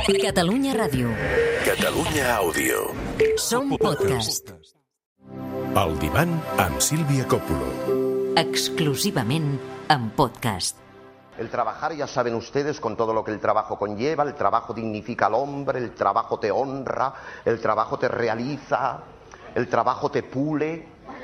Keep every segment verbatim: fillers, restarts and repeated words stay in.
Catalunya Ràdio. Catalunya Àudio. Som podcast. El divan amb Sílvia Coppola. Exclusivament en podcast. El trabajar, ya saben ustedes, con todo lo que el trabajo conlleva, el trabajo dignifica al hombre, el trabajo te honra, el trabajo te realiza, el trabajo te pule,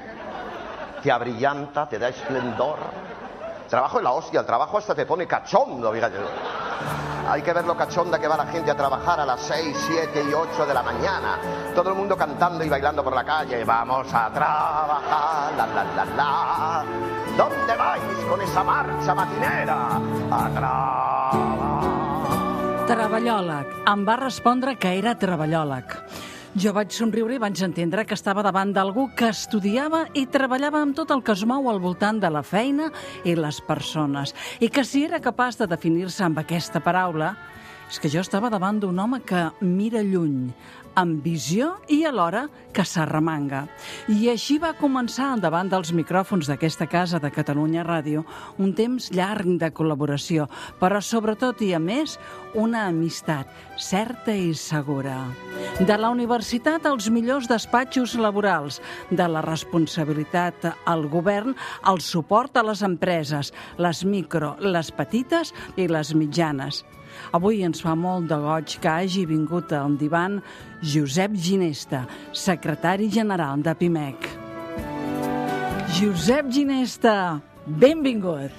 te abrillanta, te da esplendor. El trabajo es la hostia, el trabajo hasta te pone cachondo, fíjate. Hay que ver lo cachonda que va la gente a trabajar a las seis, siete y ocho de la mañana. Todo el mundo cantando y bailando por la calle. Vamos a trabajar, la la la la. ¿Dónde vais con esa marcha matinera? A trabajar. Treballòleg. Em va respondre que era treballòleg. Jo vaig somriure i vaig entendre que estava davant d'algú que estudiava i treballava amb tot el que es mou al voltant de la feina i les persones. I que si era capaç de definir-se amb aquesta paraula, és que jo estava davant d'un home que mira lluny, amb visió i alhora que s'arremanga. I així va començar davant dels micròfons d'aquesta casa de Catalunya Ràdio un temps llarg de col·laboració, però sobretot i a més una amistat certa i segura. De la universitat als millors despatxos laborals, de la responsabilitat al govern al suport a les empreses, les micro, les petites i les mitjanes. Avui ens fa molt de goig que hagi vingut al divan Josep Ginesta, secretari general de Pimec. Josep Ginesta, benvingut.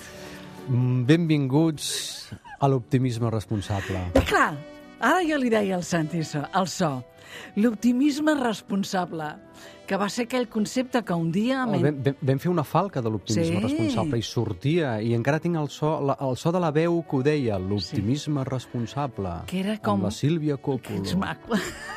Benvinguts a l'optimisme responsable. I clar, ara jo li deia al Santi el so, l'optimisme responsable, que va ser aquell concepte que un dia... Oh, vam, vam fer una falca de l'optimisme sí. responsable i sortia, i encara tinc el so, la, el so de la veu que ho deia, l'optimisme sí. responsable, que era com... amb la Sílvia Coppola. Que ets maco.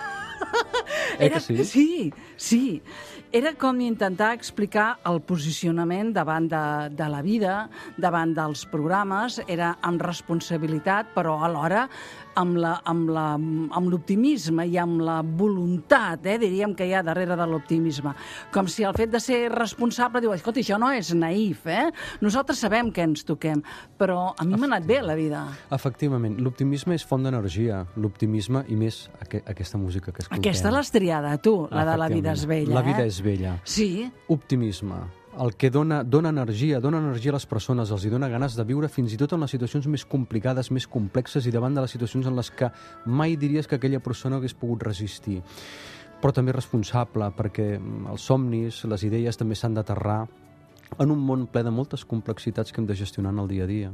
Eh que sí? Sí, sí. Era com intentar explicar el posicionament davant de, de la vida, davant dels programes, era amb responsabilitat, però alhora amb la, amb la, amb l'optimisme i amb la voluntat, eh, diríem que hi ha darrere de l'optimisme. Com si el fet de ser responsable diu, escolta, això no és naïf, eh? Nosaltres sabem que ens toquem, però a mi m'ha anat bé la vida. Efectivament, l'optimisme és font d'energia, l'optimisme i més aqu aquesta música que escoltem. Aquesta l'has triada, tu, la de La vida és bella. La vida eh? és bella. Sí. Optimisme. El que dona, dona energia, dona energia a les persones, els hi dona ganes de viure fins i tot en les situacions més complicades, més complexes i davant de les situacions en les que mai diries que aquella persona hagués pogut resistir. Però també responsable, perquè els somnis, les idees també s'han d'aterrar en un món ple de moltes complexitats que hem de gestionar en el dia a dia.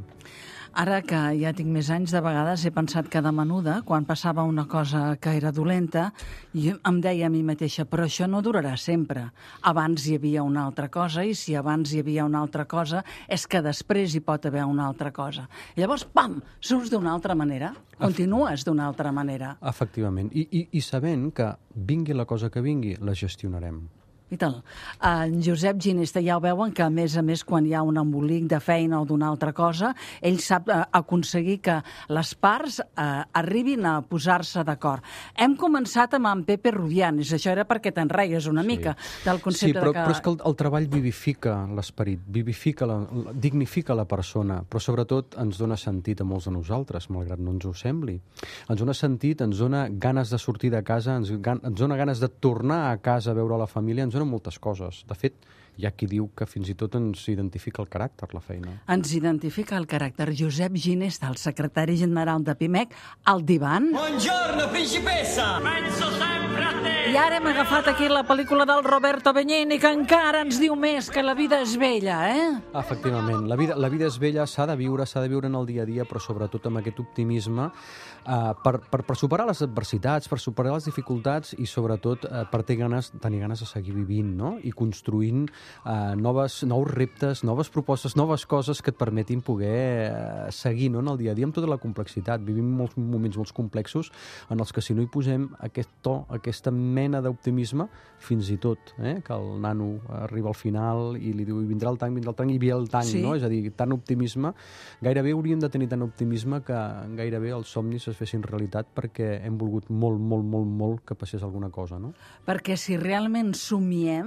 Ara que ja tinc més anys, de vegades he pensat que de menuda, quan passava una cosa que era dolenta, jo em deia a mi mateixa, però això no durarà sempre. Abans hi havia una altra cosa, i si abans hi havia una altra cosa, és que després hi pot haver una altra cosa. I llavors, pam, surts d'una altra manera, continues d'una altra manera. Efectivament, I, i, i sabent que vingui la cosa que vingui, la gestionarem. I tal. En Josep Ginesta, ja ho veuen que, a més a més, quan hi ha un embolic de feina o d'una altra cosa, ell sap eh, aconseguir que les parts eh, arribin a posar-se d'acord. Hem començat amb en Pepe Rubianes, això era perquè te'n reies una sí. mica del concepte sí, però, de que... però és que el, el treball vivifica l'esperit, vivifica, la, dignifica la persona, però sobretot ens dona sentit a molts de nosaltres, malgrat no ens ho sembli. Ens dona sentit, ens dona ganes de sortir de casa, ens, ens dona ganes de tornar a casa a veure la família, ens dona moltes coses. De fet, hi ha qui diu que fins i tot ens identifica el caràcter, la feina. Ens identifica el caràcter. Josep Ginesta, el secretari general de Pimec, al divan. Buongiorno, principessa! Penso sempre a te! I ara hem agafat aquí la pel·lícula del Roberto Benigni, que encara ens diu més que la vida és bella, eh? Efectivament, la vida, la vida és bella, s'ha de viure, s'ha de viure en el dia a dia, però sobretot amb aquest optimisme Uh, per, per, per superar les adversitats, per superar les dificultats i sobretot uh, per tenir ganes, tenir ganes de seguir vivint, no? I construint uh, noves, nous reptes, noves propostes, noves coses que et permetin poder uh, seguir, no? En el dia a dia amb tota la complexitat. Vivim molts moments molt complexos en els que si no hi posem aquest to, aquesta mena d'optimisme, fins i tot eh, que el nano arriba al final i li diu i vindrà el tanc, vindrà el tanc i ve el tanc, sí. No? És a dir, tant optimisme, gairebé hauríem de tenir tant optimisme que gairebé els somnis es fessin realitat perquè hem volgut molt, molt, molt, molt que passés alguna cosa, no? Perquè si realment somiem,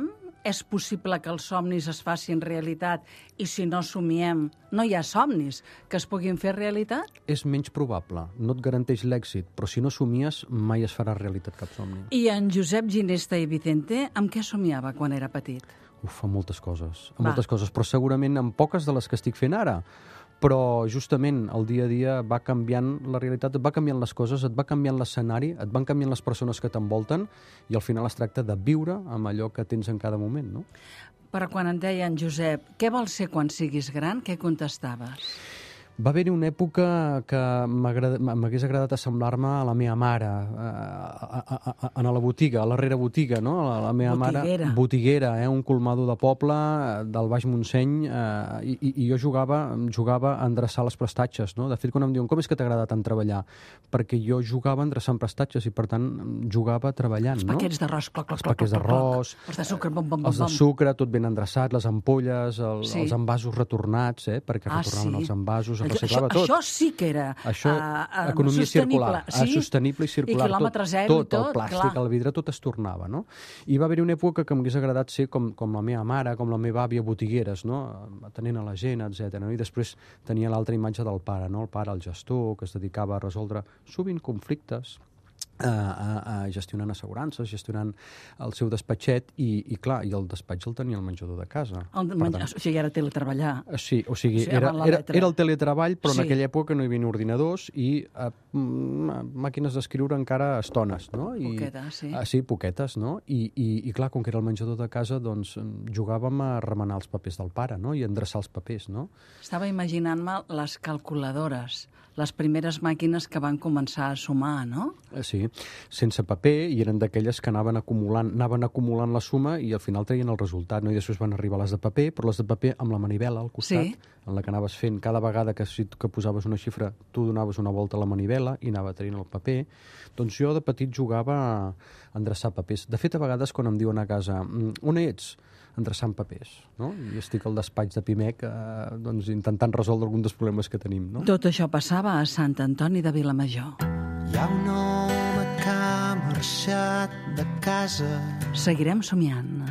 és possible que els somnis es facin realitat i si no somiem, no hi ha somnis que es puguin fer realitat? És menys probable, no et garanteix l'èxit, però si no somies mai es farà realitat cap somni. I en Josep Ginesta i Vicente amb què somiava quan era petit? Uf, fa moltes coses, Va. moltes coses, però segurament en poques de les que estic fent ara. Però justament el dia a dia va canviant la realitat, et va canviant les coses, et va canviant l'escenari, et van canviant les persones que t'envolten i al final es tracta de viure amb allò que tens en cada moment, no? Però quan et deien, Josep, què vols ser quan siguis gran, què contestaves? Va haver-hi una època que m'hagués agradat assemblar-me a la meva mare, a, a, a, a, a la botiga, a la rere botiga, no? La, la meva Botiguera. mare, botiguera, eh? Un colmado de poble del Baix Montseny, eh? I, i jo jugava, jugava a endreçar les prestatges, no? De fet, quan em diuen, com és que t'agrada tant treballar? Perquè jo jugava endreçant prestatges i, per tant, jugava treballant, Els no? paquets d'arròs, cloc, cloc, Els cloc, paquets cloc, cloc, d'arròs, els de sucre, bom, bom, bom, els de bom. sucre, tot ben endreçat, les ampolles, el, Sí. els envasos retornats, eh? Perquè Ah, retornaven sí. els envasos, es Això- reciclava això, tot. Això sí que era Això, ah, ah, economia sostenible, circular, sí? sostenible i circular. I quilòmetre tot, zero tot, i tot, el plàstic, clar. el vidre, tot es tornava, no? I va haver-hi una època que m'hagués agradat ser com, com la meva mare, com la meva àvia botigueres, no? Atenent a la gent, etcètera. No? I després tenia l'altra imatge del pare, no? El pare, el gestor, que es dedicava a resoldre sovint conflictes, A, a, a gestionant assegurances, gestionant el seu despatxet i, i clar, i el despatx el tenia al menjador de casa. El Per menjar, tant, o sigui, era teletreballar. Sí, o sigui, O sigui, era, amb la era, lletra. era el teletreball, però Sí. en aquella època no hi havia ordinadors i eh, mm, màquines d'escriure encara estones, no? I, Poquetes, sí. Ah, sí, poquetes, no? I, i, I clar, com que era el menjador de casa, doncs jugàvem a remenar els papers del pare, no? I endreçar els papers, no? Estava imaginant-me les calculadores, les primeres màquines que van començar a sumar, no? Eh, Sí, sense paper, i eren d'aquelles que anaven acumulant, anaven acumulant la suma i al final treien el resultat, no? I després van arribar les de paper, però les de paper amb la manivela al costat, Sí. en la que anaves fent cada vegada que, si, que posaves una xifra, tu donaves una volta a la manivela i anava traient el paper. Doncs jo de petit jugava a endreçar papers. De fet, a vegades quan em diuen a casa, "Mm, on ets?" endreçant papers, no? I estic al despatx de Pimec eh, doncs, intentant resoldre algun dels problemes que tenim, no? Tot això passava a Sant Antoni de Vilamajor. Hi ha un home que ha marxat de casa, Seguirem somiant.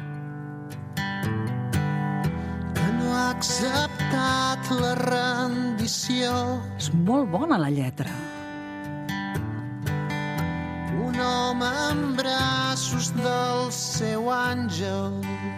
que no ha acceptat la rendició. És molt bona la lletra. Un home en braços del seu àngel.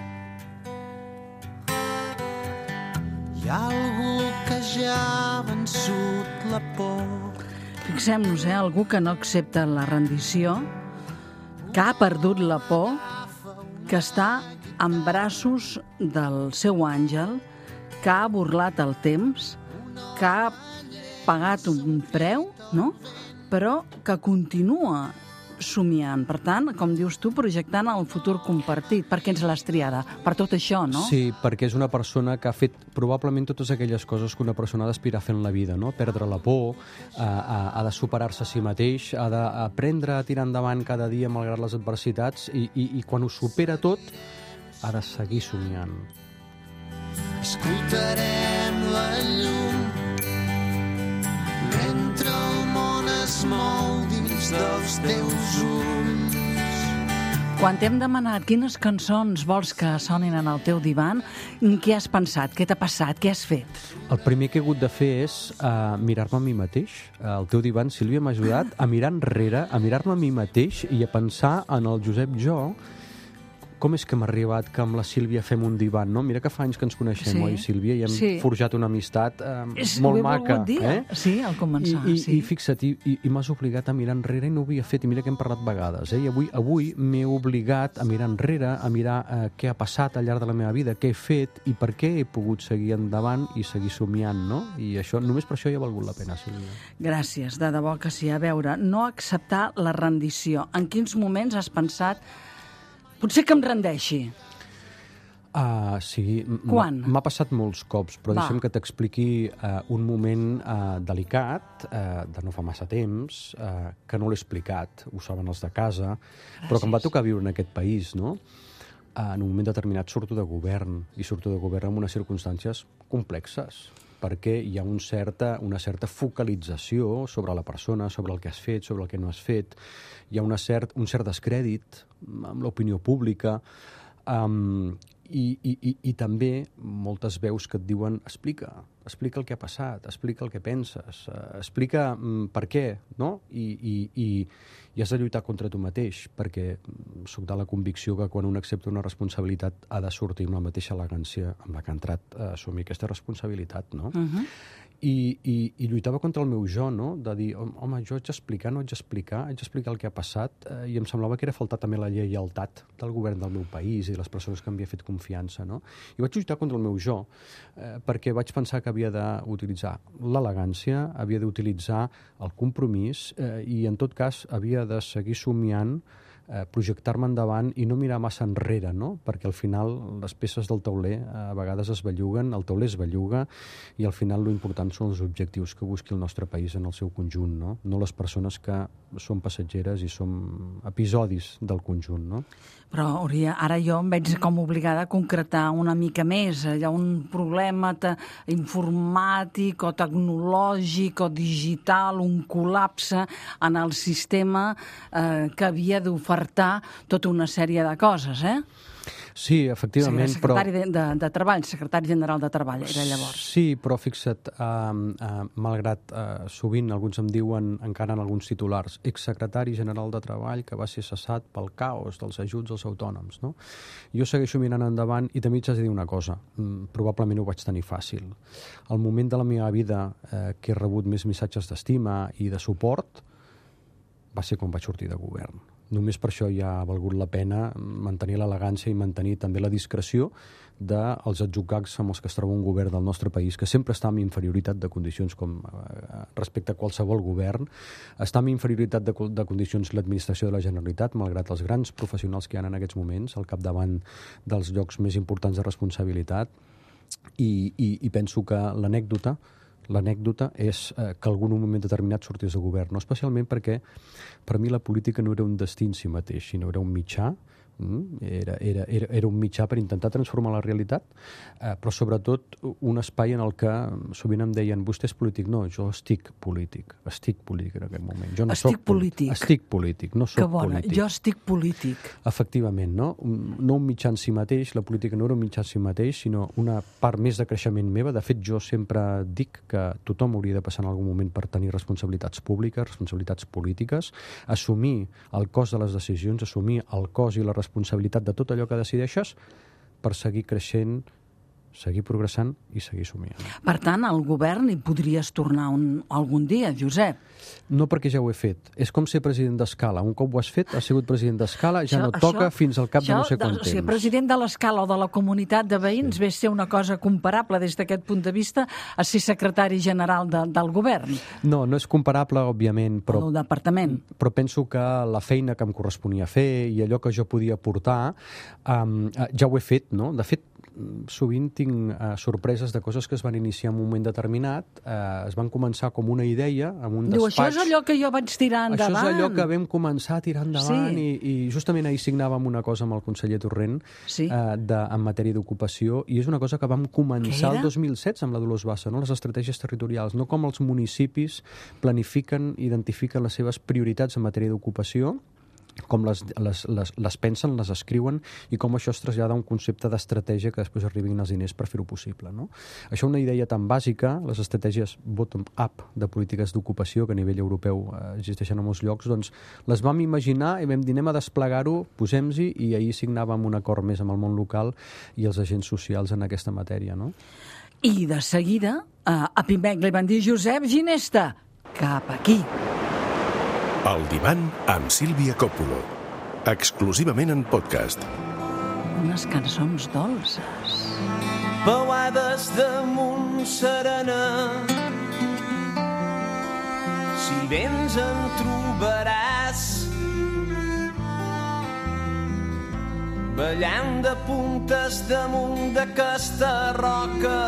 Hi ha algú que ja ha vençut la por. Fixem-nos, eh? Algú que no accepta la rendició, que ha perdut la por, que està en braços del seu àngel, que ha burlat el temps, que ha pagat un preu, no? Però que continua somiant. Per tant, com dius tu, projectant el futur compartit. Per què ens l'has triada? Per tot això, no? Sí, perquè és una persona que ha fet probablement totes aquelles coses que una persona ha d'aspirar a fer en la vida, no? Perdre la por, ha, ha, ha de superar-se a si mateix, ha d'aprendre a tirar endavant cada dia malgrat les adversitats i, i, i quan ho supera tot ha de seguir somiant. Escoltarem la llum mentre el món es mou dins dels teus ulls. Quan t'hem demanat quines cançons vols que sonin en el teu divan, què has pensat? Què t'ha passat? Què has fet? El primer que he hagut de fer és uh, mirar-me a mi mateix. Uh, el teu divan, Sílvia, m'ha ajudat a mirar enrere, a mirar-me a mi mateix i a pensar en el Josep Jo. Com és que m'ha arribat que amb la Sílvia fem un divan, no? Mira que fa anys que ens coneixem, Sí, oi, Sílvia? I hem sí. forjat una amistat eh, És- molt ho he maca. volgut dir, eh? sí, al començar, I, i, sí. I fixa't, i, i, i m'has obligat a mirar enrere i no ho havia fet. I mira que hem parlat vegades. Eh? I avui, avui m'he obligat a mirar enrere, a mirar eh, què ha passat al llarg de la meva vida, què he fet i per què he pogut seguir endavant i seguir somiant, no? I això, només per això ja ha valgut la pena, Sílvia. Gràcies, de debò que sí. A veure, no acceptar la rendició. En quins moments has pensat potser que em rendeixi? Uh, sí, m- Quan? m'ha passat molts cops, però Va. deixa'm que t'expliqui uh, un moment uh, delicat, uh, de no fa massa temps, uh, que no l'he explicat, ho saben els de casa, però que em va tocar viure en aquest país, no? Uh, en un moment determinat surto de govern, i surto de govern en unes circumstàncies complexes, perquè hi ha un certa, una certa focalització sobre la persona, sobre el que has fet, sobre el que no has fet, hi ha una cert, un cert descrèdit amb l'opinió pública. Um, i, i, i, I també moltes veus que et diuen explica, explica el que ha passat, explica el que penses, uh, explica um, per què, no? I, i, i, i has de lluitar contra tu mateix, perquè soc de la convicció que quan un accepta una responsabilitat ha de sortir amb la mateixa elegància amb la que ha entrat a assumir aquesta responsabilitat, no? Uh-huh. I, i, i lluitava contra el meu jo, no? De dir, home, jo haig d'explicar, no haig d'explicar, haig d'explicar el que ha passat, eh, i em semblava que era faltar també la lleialtat del govern del meu país i de les persones que m'havia fet confiança, no? I vaig lluitar contra el meu jo, eh, perquè vaig pensar que havia d'utilitzar l'elegància, havia d'utilitzar el compromís, eh, i en tot cas havia de seguir somiant, eh, projectar-me endavant i no mirar massa enrere, no? Perquè al final les peces del tauler eh, a vegades es belluguen, el tauler es belluga i al final l'important són els objectius que busqui el nostre país en el seu conjunt, no? No les persones que són passatgeres i som episodis del conjunt, no? Però, Uria, ara jo em veig com obligada a concretar una mica més. Hi ha un problema informàtic o tecnològic o digital, un col·lapse en el sistema eh, que havia d'ofertar tota una sèrie de coses, eh? Sí, efectivament, sí, secretari però... de, de, de Treball, secretari general de Treball, era llavors. Sí, però fixa't, eh, eh, malgrat eh, sovint alguns em diuen, encara en alguns titulars, exsecretari general de Treball que va ser cessat pel caos dels ajuts als autònoms, no? Jo segueixo mirant endavant i també t'has de dir una cosa, mm, probablement ho vaig tenir fàcil. Al moment de la meva vida eh, que he rebut més missatges d'estima i de suport va ser quan vaig sortir de govern. Només per això ja ha valgut la pena mantenir l'elegància i mantenir també la discreció dels adjugats amb els que es troba un govern del nostre país, que sempre està en inferioritat de condicions com eh, respecte a qualsevol govern. Està en inferioritat de, de condicions l'administració de la Generalitat, malgrat els grans professionals que hi ha en aquests moments, al capdavant dels llocs més importants de responsabilitat. I, i, i penso que l'anècdota L'anècdota és eh, que algun moment determinat sortís de govern, no? Especialment perquè per mi la política no era un destí en si mateix, sinó era un mitjà, mm? era, era, era, era un mitjà per intentar transformar la realitat, eh, però sobretot un espai en el que sovint em deien vostè és polític. No, jo estic polític, estic polític en aquest moment. Jo no estic soc polític. Estic polític, no soc que bona, polític. Jo estic polític. Efectivament, no? No un mitjà en si mateix, la política no era un mitjà en si mateix, sinó una part més de creixement meva. De fet, jo sempre dic que tothom hauria de passar en algun moment per tenir responsabilitats públiques, responsabilitats polítiques, assumir el cost de les decisions, assumir el cost i la responsabilitat de tot allò que decideixes per seguir creixent, seguir progressant i seguir somiant. Per tant, al govern hi podries tornar un, algun dia, Josep? No, perquè ja ho he fet. És com ser president d'Escala. Un cop ho has fet, has sigut president d'Escala, ja això, no toca això, fins al cap això, de no sé quant de, o sigui, temps. President de l'Escala o de la comunitat de veïns sí. Ve ser una cosa comparable des d'aquest punt de vista a ser secretari general de, del govern. No, no és comparable, òbviament, però, del departament. Però penso que la feina que em corresponia fer i allò que jo podia aportar, um, ja ho he fet, no? De fet, sovint tinc uh, sorpreses de coses que es van iniciar en un moment determinat, uh, es van començar com una idea amb un Diu, despatx. això és allò que jo vaig tirar endavant. Això és allò que vam començar a tirar endavant sí. i, i justament ahir signàvem una cosa amb el conseller Torrent sí. uh, de, en matèria d'ocupació i és una cosa que vam començar el dos mil setze amb la Dolors Bassa, no? Les estratègies territorials, no com els municipis planifiquen, identifiquen les seves prioritats en matèria d'ocupació, com les, les, les, les pensen, les escriuen i com això es trasllada a un concepte d'estratègia que després arribin els diners per fer-ho possible, no? Això una idea tan bàsica, les estratègies bottom-up de polítiques d'ocupació que a nivell europeu eh, existeixen a molts llocs, doncs les vam imaginar i vam dir anem a desplegar-ho, posem-hi i ahir signàvem un acord més amb el món local i els agents socials en aquesta matèria, no? I de seguida eh, a Pimec li van dir Josep Ginesta, cap aquí. El divan amb Sílvia Coppola. Exclusivament en podcast. Unes cançons dolces. Pauades damunt serena. Si vens en trobaràs. Ballant de puntes damunt d'aquesta roca.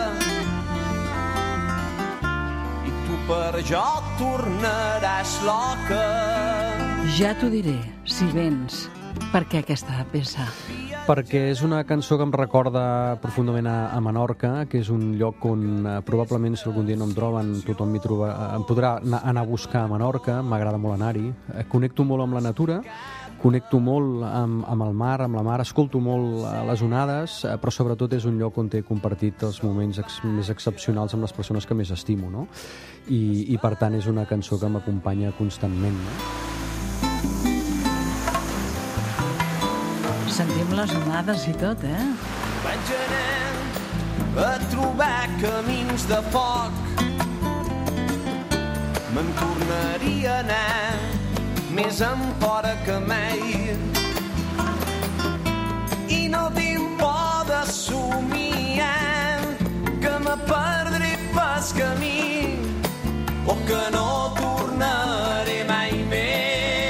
Per jo tornaràs loca. Ja t'ho diré, si vens. Per què aquesta peça? Perquè és una cançó que em recorda profundament a, a Menorca, que és un lloc on eh, probablement si algun dia no em troben tothom m'hi troba, em podrà anar, anar a buscar a Menorca, m'agrada molt anar-hi, eh, connecto molt amb la natura, connecto molt amb, amb el mar, amb la mar, escolto molt les onades, però sobretot és un lloc on he compartit els moments ex, més excepcionals amb les persones que més estimo, no? I, i per tant és una cançó que m'acompanya constantment, no? Sentim les onades i tot, eh? Vaig anar a trobar camins de foc. Me'n tornaria a anar més enfora que mai. I no tinc por de somiar que me perdré pas camí o que no tornaré mai més.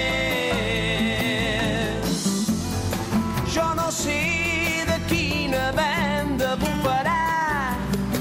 Jo no sé de quina banda bufarà,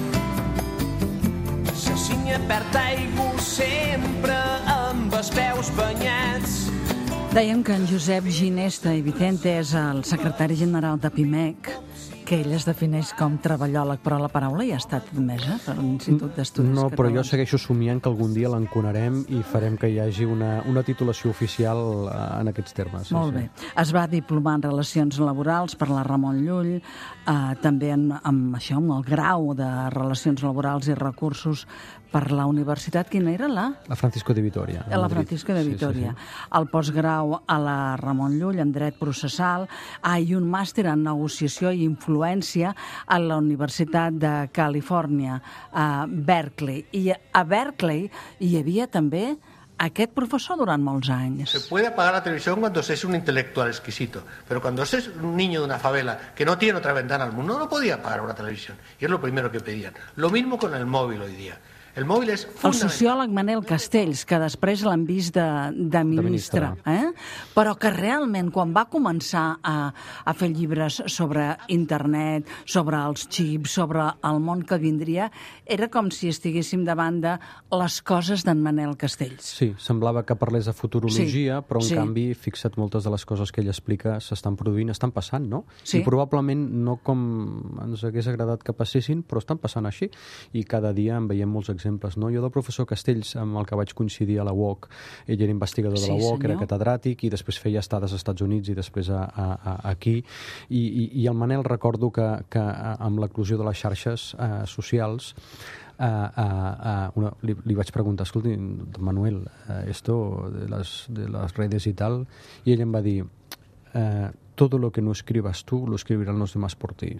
se cinya perd aigua sempre amb els peus banyats. Dèiem que en Josep Ginesta i Vicente és el secretari general de Pimec, que ell es defineix com treballòleg, però la paraula ja ha estat admesa per l'Institut d'Estudis No, Catalans. però jo segueixo somiant que algun dia l'enconarem i farem que hi hagi una, una titulació oficial en aquests termes. Molt sí, bé. Es va diplomar en Relacions Laborals per la Ramon Llull, eh, també en, amb això, amb el grau de Relacions Laborals i Recursos per la Universitat, quina era la? La Francisco de Vitoria. A la Francisco de Vitoria. Sí, sí, sí. El postgrau a la Ramon Llull en Dret Processal, ah, i un màster en Negociació i Influència a la Universitat de Califòrnia, a Berkeley. I a Berkeley hi havia també aquest professor durant molts anys. Se puede apagar la televisión cuando se es un intelectual exquisito, pero cuando se es un niño de una favela que no tiene otra ventana al mundo, no podía apagar una televisión. Y es lo primero que pedían. Lo mismo con el móvil hoy día. El mòbil és el sociòleg Manel Castells, que després l'han vist de, de ministre, de eh? però que realment quan va començar a, a fer llibres sobre internet, sobre els xips, sobre el món que vindria, era com si estiguéssim davant de les coses d'en Manel Castells. Sí, semblava que parlés de futurologia, sí, però en sí. canvi, fixa't, moltes de les coses que ell explica s'estan produint, estan passant, no? Sí. I probablement no com ens hagués agradat que passessin, però estan passant així, i cada dia en veiem molts exemples. No? Jo del professor Castells, amb el que vaig coincidir a la U O C, ell era investigador de la sí, U O C, senyor. era catedràtic i després feia estades als Estats Units i després a, a, a, aquí. I, i, I el Manel recordo que, que amb l'eclosió de les xarxes eh, socials Uh, uh, uh, una, li, li vaig preguntar, escolti, Manuel, uh, esto de las, de las redes y tal, i ell em va dir uh, todo lo que no escribas tú lo escribirán los demás por ti.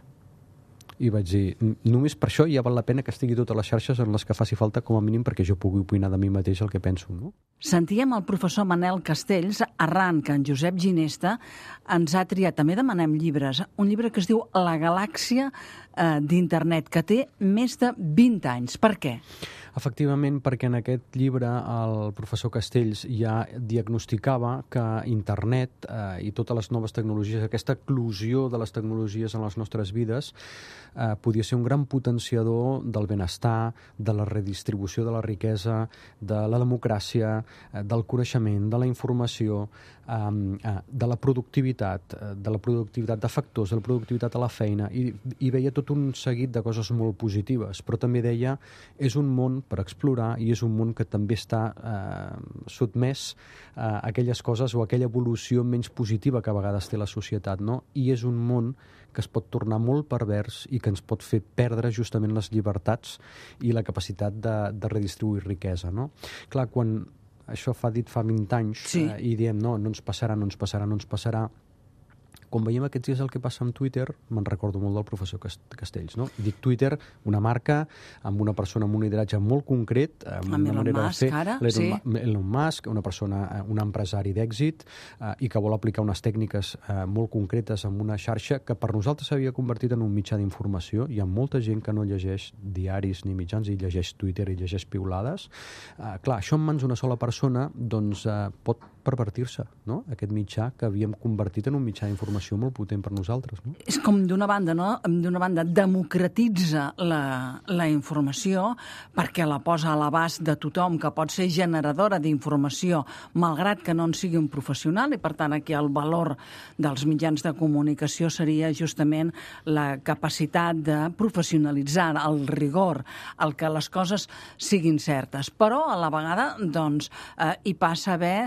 I vaig dir, només per això ja val la pena que estigui totes les xarxes en les que faci falta, com a mínim perquè jo pugui opinar de mi mateix el que penso, no? Sentíem el professor Manel Castells arran que en Josep Ginesta ens ha triat, també demanem llibres, un llibre que es diu La galàxia eh, d'internet, que té més de vint anys. Per què? Efectivament, perquè en aquest llibre el professor Castells ja diagnosticava que internet eh, i totes les noves tecnologies, aquesta eclosió de les tecnologies en les nostres vides eh, podia ser un gran potenciador del benestar, de la redistribució de la riquesa, de la democràcia, eh, del coneixement, de la informació, eh, eh, de la productivitat, eh, de la productivitat de factors, de la productivitat a la feina, i, i veia tot un seguit de coses molt positives, però també deia és un món per explorar i és un món que també està eh, sotmès a aquelles coses o a aquella evolució menys positiva que a vegades té la societat, no? I és un món que es pot tornar molt pervers i que ens pot fer perdre justament les llibertats i la capacitat de, de redistribuir riquesa, no? Clar, quan això fa dit fa vint anys sí. eh, i diem no, no ens passarà, no ens passarà, no ens passarà, quan veiem aquests dies el que passa amb Twitter, me'n recordo molt del professor Castells, no? Dic Twitter, una marca amb una persona amb un lideratge molt concret, amb, amb una Elon manera Musk, de fer, ara, Elon, sí. Elon Musk, una persona, un empresari d'èxit eh, i que vol aplicar unes tècniques eh, molt concretes en una xarxa que per nosaltres s'havia convertit en un mitjà d'informació. Hi ha molta gent que no llegeix diaris ni mitjans i llegeix Twitter i llegeix piulades. Eh, clar, això en mans d'una sola persona doncs eh, pot pervertir-se, no? Aquest mitjà que havíem convertit en un mitjà d'informació molt potent per nosaltres, no? És com d'una banda, no? D'una banda democratitza la, la informació perquè la posa a l'abast de tothom, que pot ser generadora d'informació, malgrat que no en sigui un professional, i per tant aquí el valor dels mitjans de comunicació seria justament la capacitat de professionalitzar, el rigor, el que les coses siguin certes. Però a la vegada doncs, eh, hi passa a haver eh,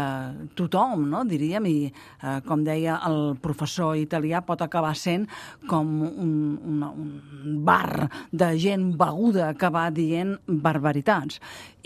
eh, tothom, no? diríem, i eh, com deia el professor italià, pot acabar sent com un, una, un bar de gent beguda que va dient barbaritats.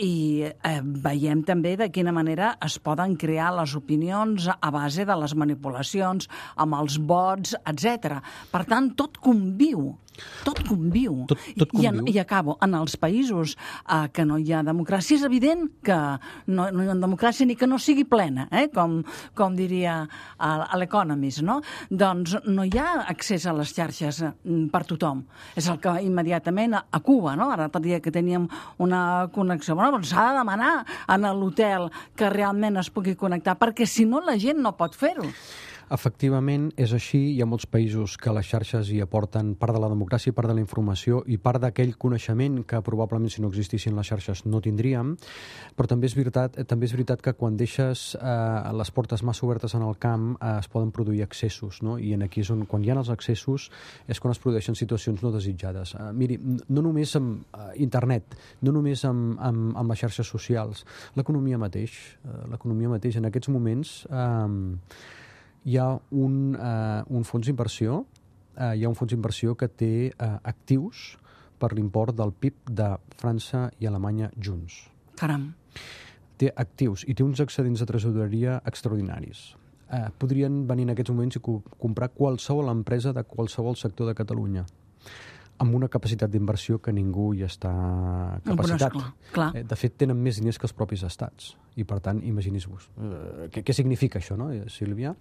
I eh, veiem també de quina manera es poden crear les opinions a base de les manipulacions, amb els bots, etcètera. Per tant, tot conviu. Tot conviu. Tot, tot I, conviu. en, I acabo. En els països eh, que no hi ha democràcia, és evident que no, no hi ha democràcia ni que no sigui plena, eh? com, com diria a, a l'Economist, no? Doncs no hi ha accés a les xarxes per tothom. És el que immediatament a, a Cuba, no? Ara per dir que teníem una connexió. Bueno, doncs s'ha de demanar a l'hotel que realment es pugui connectar, perquè si no la gent no pot fer-ho. Efectivament, és així. Hi ha molts països que les xarxes hi aporten part de la democràcia, part de la informació i part d'aquell coneixement que probablement si no existissin les xarxes no tindríem, però també és veritat, també és veritat que quan deixes eh, les portes massa obertes en el camp eh, es poden produir excessos, no? I en aquí és on, quan hi ha els excessos, és quan es produeixen situacions no desitjades. Eh, miri, no només amb eh, internet, no només amb, amb, amb les xarxes socials, l'economia mateix, eh, l'economia mateix en aquests moments... Eh, hi ha un, uh, un fons d'inversió uh, hi ha un fons d'inversió que té uh, actius per l'import del P I B de França i Alemanya junts. Caram. Té actius i té uns excedents de tresoreria extraordinaris. Uh, podrien venir en aquests moments i co comprar qualsevol empresa de qualsevol sector de Catalunya amb una capacitat d'inversió que ningú hi està capacitat. Clar, clar. De fet, tenen més diners que els propis estats. I, per tant, imagini's-vos. Uh, què, què significa això, no, Sílvia?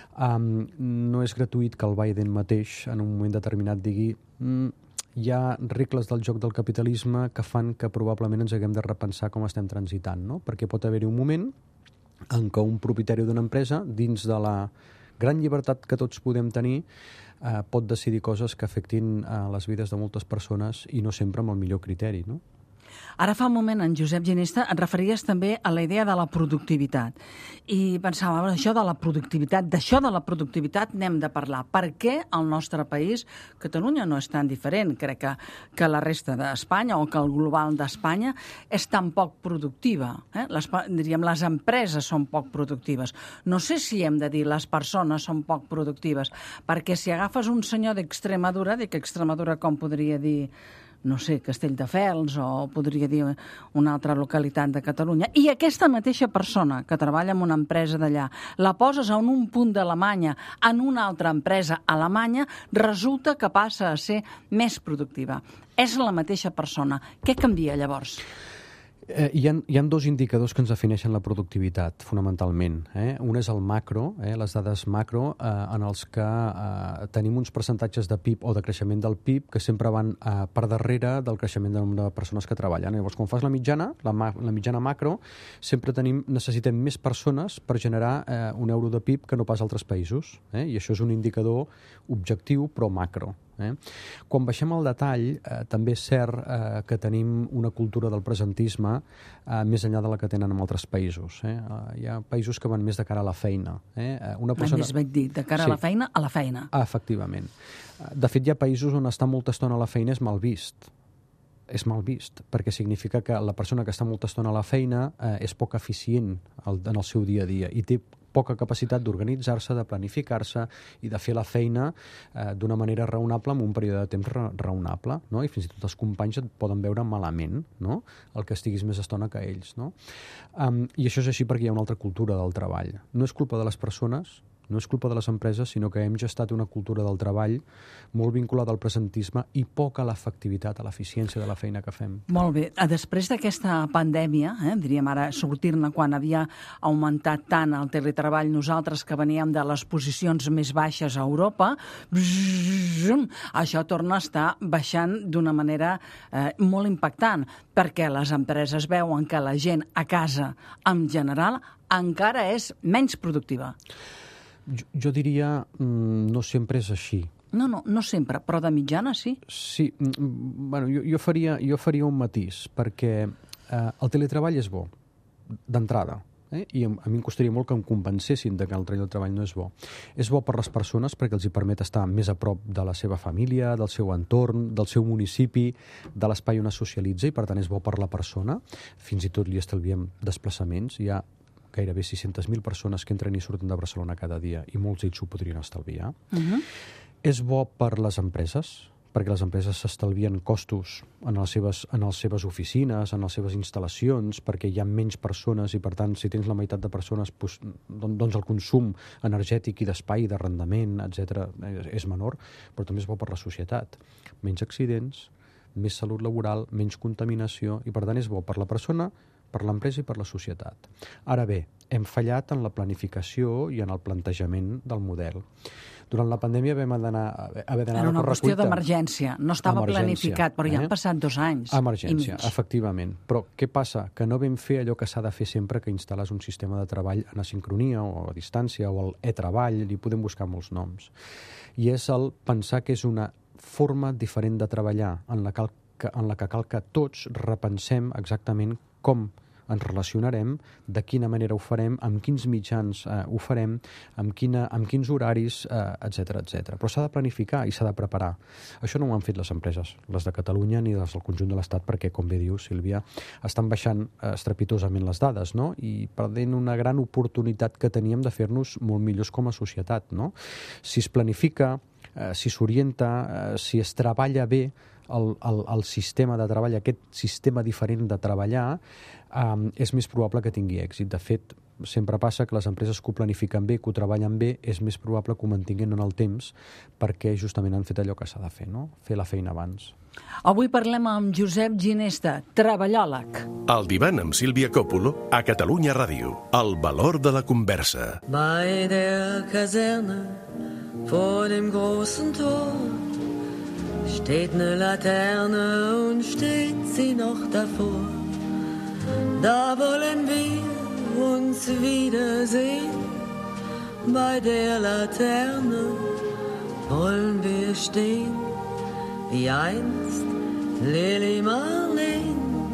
Um, no és gratuït que el Biden mateix, en un moment determinat, digui mm, hi ha regles del joc del capitalisme que fan que probablement ens haguem de repensar com estem transitant, no? Perquè pot haver-hi un moment en què un propietari d'una empresa, dins de la gran llibertat que tots podem tenir, eh, pot decidir coses que afectin eh, les vides de moltes persones i no sempre amb el millor criteri, no? Ara fa un moment, en Josep Ginesta, et referies també a la idea de la productivitat. I pensava, això de la productivitat, d'això de la productivitat n'hem de parlar. Per què el nostre país, Catalunya, no és tan diferent, crec que, que la resta d'Espanya o que el global d'Espanya és tan poc productiva? Eh? Les, diríem, les empreses són poc productives. No sé si hem de dir les persones són poc productives, perquè si agafes un senyor d'Extremadura, dic Extremadura com podria dir... no sé, Castelldefels o podria dir una altra localitat de Catalunya, i aquesta mateixa persona que treballa en una empresa d'allà, la poses en un punt d'Alemanya, en una altra empresa alemanya, resulta que passa a ser més productiva. És la mateixa persona. Què canvia llavors? Eh, hi, ha, hi ha dos indicadors que ens defineixen la productivitat, fonamentalment. Eh? Un és el macro, eh? les dades macro, eh, en els que eh, tenim uns percentatges de P I B o de creixement del P I B que sempre van eh, per darrere del creixement del nombre de persones que treballen. Llavors, quan fas la mitjana, la, ma la mitjana macro, sempre tenim, necessitem més persones per generar eh, un euro de P I B que no pas altres països. Eh? I això és un indicador objectiu, però macro. Eh? Quan baixem al detall, eh, també és cert eh, que tenim una cultura del presentisme eh, més enllà de la que tenen en altres països. Eh? Eh, hi ha països que van més de cara a la feina. Eh? Una persona... Més ben dit, de cara sí. a la feina, a la feina. Ah, efectivament. De fet, hi ha països on estar molta estona a la feina és mal vist. És mal vist, perquè significa que la persona que està molta estona a la feina eh, és poc eficient al, en el seu dia a dia i té poca capacitat d'organitzar-se, de planificar-se i de fer la feina eh, d'una manera raonable en un període de temps ra raonable, no? I fins i tot els companys et poden veure malament, no? El que estiguis més estona que ells, no? Um, I això és així perquè hi ha una altra cultura del treball. No és culpa de les persones, no és culpa de les empreses, sinó que hem gestat una cultura del treball molt vinculada al presentisme i poca a l'efectivitat, a l'eficiència de la feina que fem. Molt bé. Després d'aquesta pandèmia, eh, diríem ara sortir-ne quan havia augmentat tant el teletreball, nosaltres que veníem de les posicions més baixes a Europa, bzzz, això torna a estar baixant d'una manera eh, molt impactant, perquè les empreses veuen que la gent a casa, en general, encara és menys productiva. Jo, jo diria, no sempre és així. No, no, no sempre, però de mitjana sí. Sí, bueno, jo, jo, faria, jo faria un matís, perquè eh, el teletreball és bo, d'entrada. Eh? I a mi em costaria molt que em compensessin de que el teletreball no és bo. És bo per les persones perquè els hi permet estar més a prop de la seva família, del seu entorn, del seu municipi, de l'espai on es socialitza, i per tant és bo per la persona. Fins i tot li estalviem desplaçaments. Hi ha gairebé sis-centes mil persones que entren i surten de Barcelona cada dia, i molts d'ells ho podrien estalviar. Uh-huh. És bo per les empreses, perquè les empreses s'estalvien costos en les, seves, en les seves oficines, en les seves instal·lacions, perquè hi ha menys persones i, per tant, si tens la meitat de persones, doncs, doncs el consum energètic i d'espai, d'arrendament, etcètera, és menor, però també és bo per la societat. Menys accidents, més salut laboral, menys contaminació, i, per tant, és bo per la persona, per l'empresa i per la societat. Ara bé, hem fallat en la planificació i en el plantejament del model. Durant la pandèmia vam anar, haver d'anar a Era una correcuita. qüestió d'emergència. No estava Emergència, planificat, però ja eh? han passat dos anys Emergència, i mig. efectivament. Però què passa? Que no vam fer allò que s'ha de fer sempre que instal·les un sistema de treball en asincronia o a distància o el e-treball, li podem buscar molts noms. I és el pensar que és una forma diferent de treballar en la, cal que, en la que cal que tots repensem exactament com ens relacionarem, de quina manera ho farem, amb quins mitjans eh, ho farem, amb, quina, amb quins horaris, eh, etcètera, etcètera. Però s'ha de planificar i s'ha de preparar. Això no ho han fet les empreses, les de Catalunya ni les del conjunt de l'Estat, perquè, com bé diu Sílvia, estan baixant eh, estrepitosament les dades, no? I perdent una gran oportunitat que teníem de fer-nos molt millors com a societat, no? Si es planifica, eh, si s'orienta, eh, si es treballa bé el, el, el sistema de treball, aquest sistema diferent de treballar, um, és més probable que tingui èxit. De fet, sempre passa que les empreses que ho planifiquen bé, que ho treballen bé, és més probable que ho mantinguin en el temps perquè justament han fet allò que s'ha de fer, no? Fer la feina abans. Avui parlem amb Josep Ginesta, treballòleg. El divan amb Sílvia Coppolo a Catalunya Ràdio. El valor de la conversa. Bei der Kaserne vor dem großen Tor steht eine Laterne und steht sie noch davor. Da wollen wir uns wiedersehen. Bei der Laterne wollen wir stehen, wie einst Lili Marleen,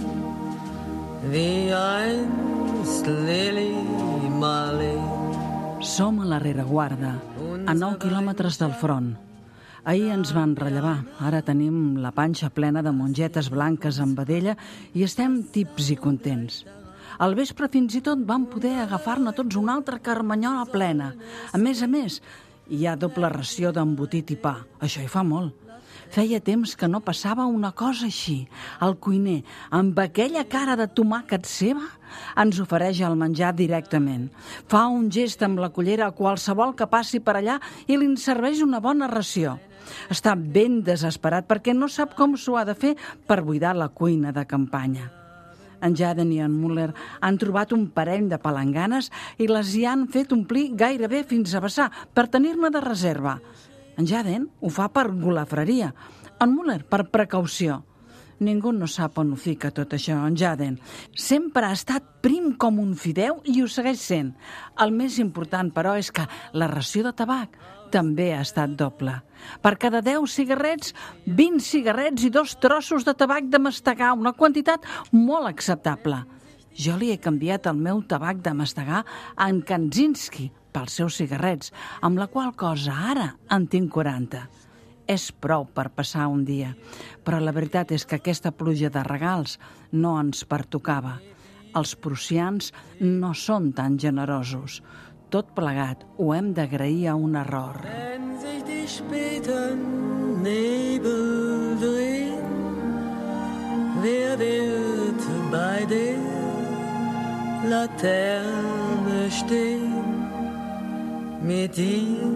wie einst Lili Marleen. Som a la rereguarda, a nou quilòmetres del front. Ahir ens van rellevar. Ara tenim la panxa plena de mongetes blanques amb vedella i estem tips i contents. Al vespre fins i tot vam poder agafar-ne tots una altra carmanyola plena. A més a més, hi ha doble ració d'embotit i pa. Això hi fa molt. Feia temps que no passava una cosa així. El cuiner, amb aquella cara de tomàquet seva, ens ofereix el menjar directament. Fa un gest amb la cullera a qualsevol que passi per allà i li serveix una bona ració. Està ben desesperat perquè no sap com s'ho ha de fer per buidar la cuina de campanya. En Jaden i en Muller han trobat un parell de palanganes i les hi han fet omplir gairebé fins a vessar per tenir-ne de reserva. En Jaden ho fa per golafreria, en Muller per precaució. Ningú no sap on ho fica tot això, en Jaden. Sempre ha estat prim com un fideu i ho segueix sent. El més important, però, és que la ració de tabac també ha estat doble. Per cada deu cigarrets, vint cigarrets i dos trossos de tabac de mastegar, una quantitat molt acceptable. Jo li he canviat el meu tabac de mastegar en Kanzinski pels seus cigarrets, amb la qual cosa ara en tinc quaranta. És prou per passar un dia, però la veritat és que aquesta pluja de regals no ens pertocava. Els prussians no són tan generosos. Tot plegat ho hem d'agrair a un error. Wenn sich die späten Nebel drehen, wer wird bei der Laterne stehen? Mit dir,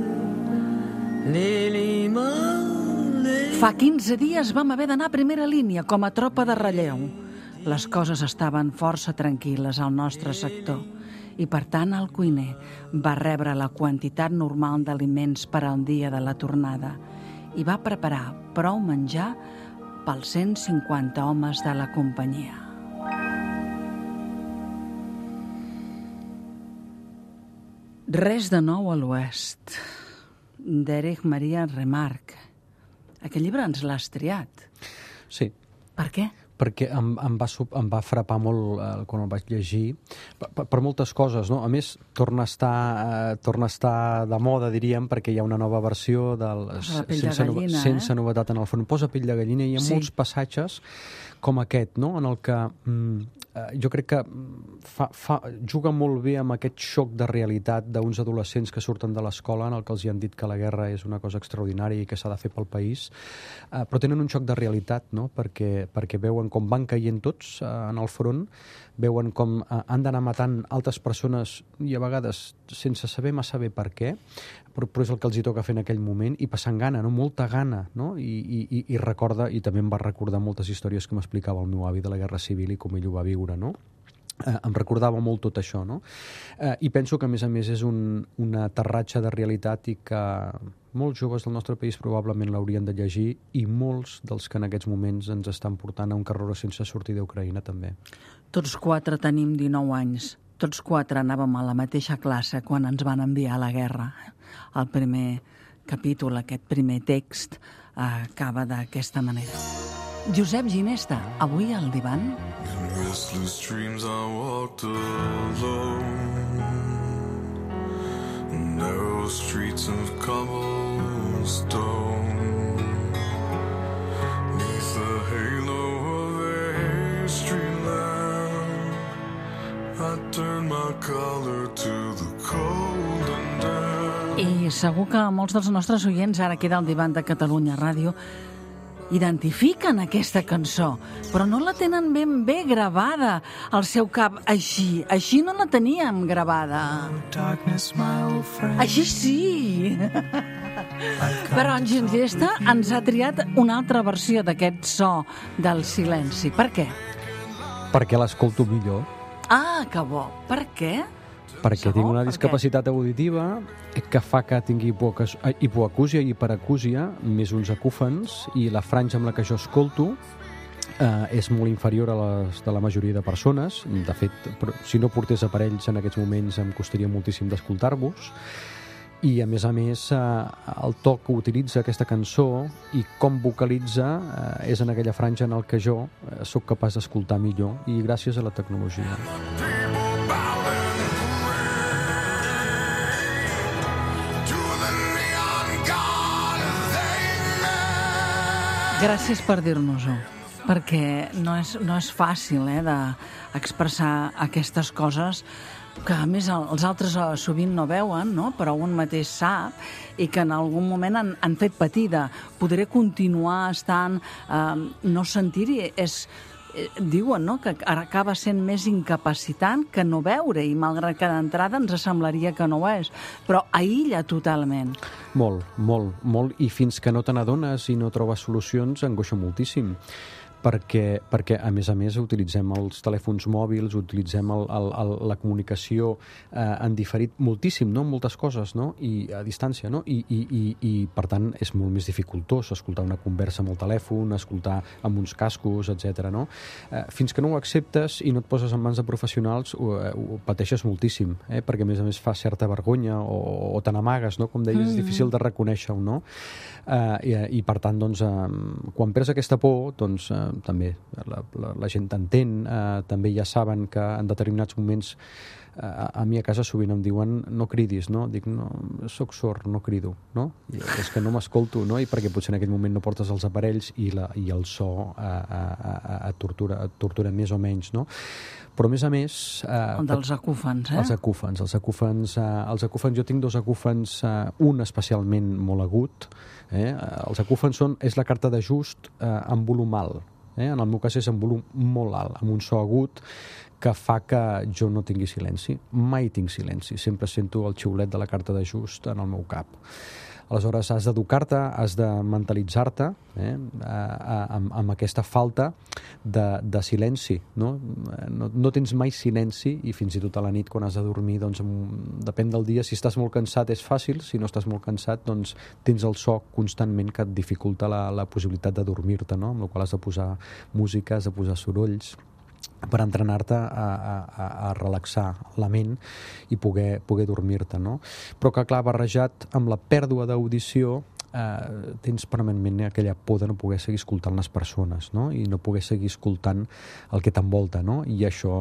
Lili Marleen. Fa quinze dies vam haver d'anar a primera línia com a tropa de relleu. Les coses estaven força tranquil·les al nostre sector i, per tant, el cuiner va rebre la quantitat normal d'aliments per al dia de la tornada i va preparar prou menjar pels cent cinquanta homes de la companyia. Res de nou a l'oest, d'Erich Maria Remarque. Aquest llibre ens l'has triat. Sí. Per què? Perquè em, em, va, em va frapar molt eh, quan el vaig llegir, per, per moltes coses, no? A més, torna a estar, eh, torna a estar de moda, diríem, perquè hi ha una nova versió del Posa la pell de sense, gallina, no, sense eh? novetat en el front. Posa pell de gallina i hi ha Sí. molts passatges com aquest, no? En el que mm, jo crec que fa, fa, juga molt bé amb aquest xoc de realitat d'uns adolescents que surten de l'escola en el que els hi han dit que la guerra és una cosa extraordinària i que s'ha de fer pel país, eh, però tenen un xoc de realitat, no? perquè, perquè veuen com van caient tots eh, en el front, veuen com eh, han d'anar matant altres persones i a vegades sense saber massa bé per què, però, però és el que els hi toca fer en aquell moment i passant gana, no? Molta gana, no? I, i, i recorda, i també em va recordar moltes històries que m'explicava el meu avi de la Guerra Civil i com ell ho va viure, no? Eh, em recordava molt tot això, no? Eh, I penso que, a més a més, és un, un aterratge de realitat i que molts joves del nostre país probablement l'haurien de llegir i molts dels que en aquests moments ens estan portant a un carreró sense sortir d'Ucraïna també. Tots quatre tenim dinou anys. Tots quatre anàvem a la mateixa classe quan ens van enviar a la guerra. El primer capítol, aquest primer text, eh, acaba d'aquesta manera. Josep Ginesta, avui al divan. In restless dreams I walked alone, narrow streets of cobblestone, neath the halo of a street lamp, I turned my collar to the cold and damp. I segur que molts dels nostres oients ara aquí al divan de Catalunya Ràdio identifiquen aquesta cançó, però no la tenen ben bé gravada al seu cap així. Així no la teníem gravada. Així sí! Però en Ginesta ens ha triat una altra versió d'aquest so del silenci. Per què? Perquè l'escolto millor. Ah, que bo. Per què? Perquè tinc una discapacitat auditiva que fa que tingui hipoacúsia i hiperacúsia, més uns acúfens, i la franja amb la que jo escolto eh, és molt inferior a les de la majoria de persones. De fet, si no portés aparells en aquests moments em costaria moltíssim d'escoltar-vos. I, a més a més, eh, el to que utilitza aquesta cançó i com vocalitza eh, és en aquella franja en el que jo eh, sóc capaç d'escoltar millor, i gràcies a la tecnologia. Gràcies per dir-nos-ho, perquè no és, no és fàcil eh, d'expressar aquestes coses que, a més, els altres sovint no veuen, no? Però un mateix sap i que en algun moment han, han fet patir de poder continuar estant, eh, no sentir-hi. És, eh, diuen no? Que acaba sent més incapacitant que no veure, i malgrat que d'entrada ens semblaria que no ho és, però aïlla totalment. Molt, molt, molt, i fins que no te n'adones i no trobes solucions, angoixa moltíssim. Perquè, perquè, a més a més, utilitzem els telèfons mòbils, utilitzem el, el, el, la comunicació eh, en diferit moltíssim, no? Moltes coses, no? I a distància, no? I, i, i, i, per tant, és molt més dificultós escoltar una conversa amb el telèfon, escoltar amb uns cascos, etcètera, no? Eh, fins que no ho acceptes i no et poses en mans de professionals, ho, ho pateixes moltíssim, eh? Perquè, a més a més, fa certa vergonya o, o te n'amagues, no? Com deies, mm. és difícil de reconèixer-ho, no? Eh, i, I, per tant, doncs, eh, quan perds aquesta por, doncs, eh, també la, la, la gent t'entén, eh, també ja saben que en determinats moments eh, a mi a casa sovint em diuen no cridis, no? Dic, no, soc sord, no crido, no? I és que no m'escolto, no? I perquè potser en aquell moment no portes els aparells i, la, i el so a, a, a, a tortura, a tortura més o menys, no? Però, a més a més... Eh, el dels acúfens, eh? Els acúfens, els acúfens, eh, els acúfens, jo tinc dos acúfens, eh, un especialment molt agut, eh? Els acúfens són, és la carta d'ajust eh, en volum alt. Eh? En el meu cas és en volum molt alt, amb un so agut que fa que jo no tingui silenci. Mai tinc silenci, sempre sento el xiulet de la carta d'ajust en el meu cap. Aleshores, has d'educar-te, has de mentalitzar-te eh, amb, amb aquesta falta de, de silenci. No? No, no tens mai silenci, i fins i tot a la nit, quan has de dormir, doncs, depèn del dia. Si estàs molt cansat és fàcil, si no estàs molt cansat, doncs tens el so constantment que et dificulta la, la possibilitat de dormir-te, no? Amb la qual has de posar música, has de posar sorolls per entrenar-te a, a, a relaxar la ment i poder, poder dormir-te, no? Però que, clar, barrejat amb la pèrdua d'audició, eh, tens permanentment aquella por de no poder seguir escoltant les persones, no? I no poder seguir escoltant el que t'envolta, no? I això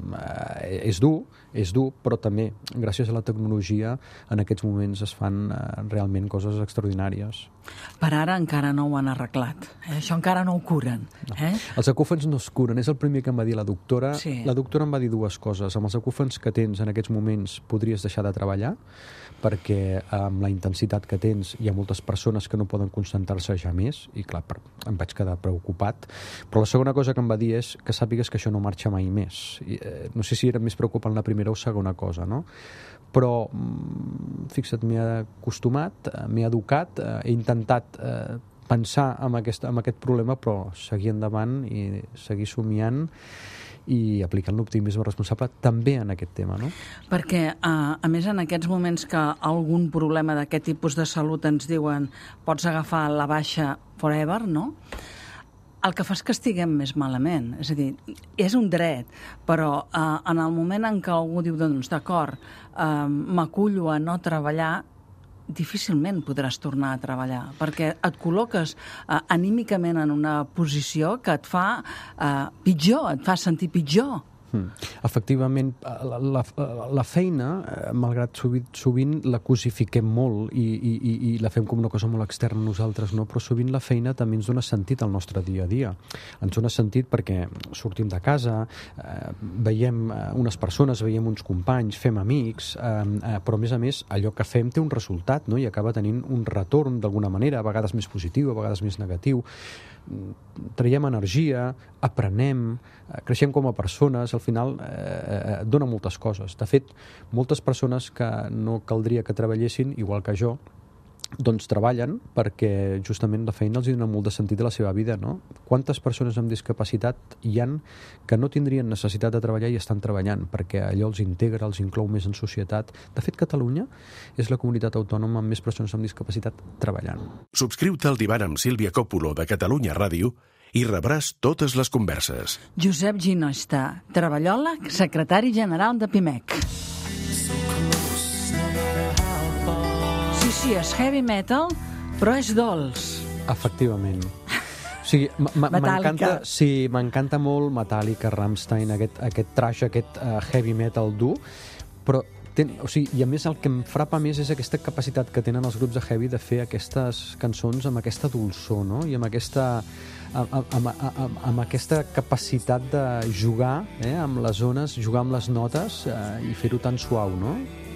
eh, és dur, és dur, però també, gràcies a la tecnologia, en aquests moments es fan eh, realment coses extraordinàries. Per ara encara no ho han arreglat. Eh? Això encara no ho curen. Eh? No. Els acúfens no es curen, és el primer que em va dir la doctora. Sí. La doctora em va dir dues coses. Amb els acúfens que tens en aquests moments podries deixar de treballar, perquè amb la intensitat que tens hi ha moltes persones que no poden concentrar-se ja més, i clar, per, em vaig quedar preocupat. Però la segona cosa que em va dir és que sàpigues que això no marxa mai més. I, eh, no sé si era més preocupant la primera o segona cosa, no? Però, fixa't, m'he acostumat, m'he educat, he intentat eh, pensar en aquest, en aquest problema, però seguir endavant i seguir somiant i aplicant l'optimisme responsable també en aquest tema, no? Perquè, a, a més, en aquests moments que algun problema d'aquest tipus de salut ens diuen pots agafar la baixa forever, no? El que fa és que estiguem més malament. És a dir, és un dret, però eh, en el moment en què algú diu, doncs, d'acord, eh, m'acullo a no treballar, difícilment podràs tornar a treballar, perquè et col·loques eh, anímicament en una posició que et fa eh, pitjor, et fa sentir pitjor. Hmm. Efectivament, la, la, la feina, malgrat sovint, sovint la cosifiquem molt i, i, i la fem com una cosa molt externa a nosaltres, no? Però sovint la feina també ens dona sentit al nostre dia a dia. Ens dona sentit perquè sortim de casa, eh, veiem unes persones, veiem uns companys, fem amics, eh, eh, però a més a més allò que fem té un resultat, no? I acaba tenint un retorn d'alguna manera, a vegades més positiu, a vegades més negatiu. Traiem energia, aprenem, creixem com a persones, al final eh, dona moltes coses. De fet, moltes persones que no caldria que treballessin, igual que jo, doncs treballen perquè justament la feina els dona molt de sentit a la seva vida, no? Quantes persones amb discapacitat hi han que no tindrien necessitat de treballar i estan treballant perquè allò els integra, els inclou més en societat. De fet, Catalunya és la comunitat autònoma amb més persones amb discapacitat treballant. Subscriu-te al Divan amb Sílvia Còpolo de Catalunya Ràdio i rebràs totes les converses. Josep Ginesta, treballòleg, secretari general de Pimec. Sí, és heavy metal, però és dolç. Efectivament. O sigui, m'encanta, sí, m'encanta molt Metallica, Rammstein, aquest, aquest trash, aquest uh, heavy metal dur, però ten, o sigui, i a més el que em frapa més és aquesta capacitat que tenen els grups de heavy de fer aquestes cançons amb aquesta dolçor, no? I amb aquesta, amb, amb, amb, amb aquesta capacitat de jugar eh, amb les zones, jugar amb les notes eh, i fer-ho tan suau, no?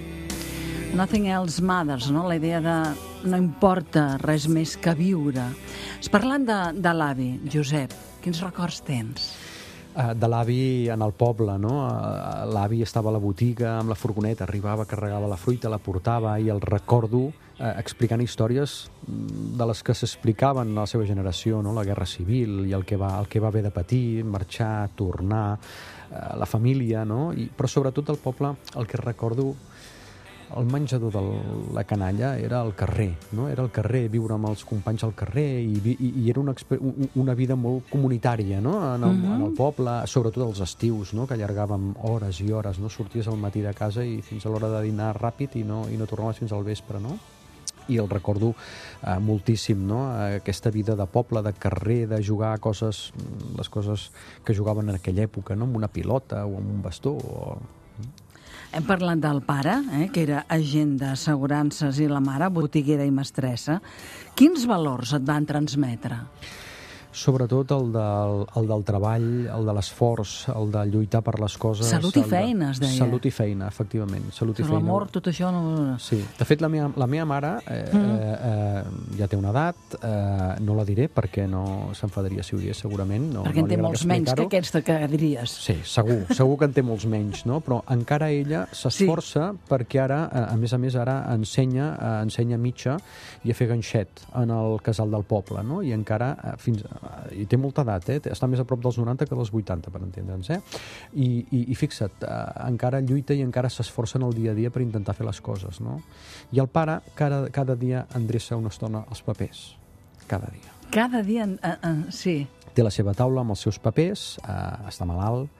Nothing else matters, no? La idea de no importa res més que viure. Parlant de, de l'avi, Josep, quins records tens? De l'avi en el poble, no? L'avi estava a la botiga amb la furgoneta, arribava, carregava la fruita, la portava, i el recordo eh, explicant històries de les que s'explicaven a la seva generació, no? La guerra civil i el que va, el que va haver de patir, marxar, tornar, eh, la família, no? I, però sobretot el poble, el que recordo, el menjador de la canalla era al carrer, no? Era al carrer, viure amb els companys al carrer, i, i, i era una, una vida molt comunitària, no? En el, mm-hmm. en el poble, sobretot els estius, no? Que allargàvem hores i hores, no? Sorties al matí de casa i fins a l'hora de dinar ràpid i no, i no tornaves fins al vespre, no? I el recordo eh, moltíssim, no? Aquesta vida de poble, de carrer, de jugar a coses, les coses que jugaven en aquella època, no? Amb una pilota o amb un bastó o... Hem parlat del pare, eh, que era agent d'assegurances, i la mare, botiguera i mestressa. Quins valors et van transmetre? Sobretot el del, el del treball, el de l'esforç, el de lluitar per les coses... Salut i feina, es deia. Salut i feina, efectivament. Salut i feina. L'amor, tot això... No... Sí. De fet, la meva, la meva mare eh, mm. eh, eh, ja té una edat, eh, no la diré perquè no s'enfadaria si ho digués, segurament. No, perquè no en té molts menys que aquests que diries. Sí, segur, segur que en té molts menys, no? Però encara ella s'esforça sí. perquè ara, a més a més, ara ensenya, ensenya mitja i a fer ganxet en el casal del poble, no? I encara fins... i té molta edat, eh? Està més a prop dels noranta que dels vuitanta, per entendre'ns, eh? I, i, i fixa't, eh, encara lluita i encara s'esforça en el dia a dia per intentar fer les coses, no? I el pare cada, cada dia endreça una estona als papers. Cada dia. Cada dia, uh, uh, sí. Té la seva taula amb els seus papers, eh, està malalt,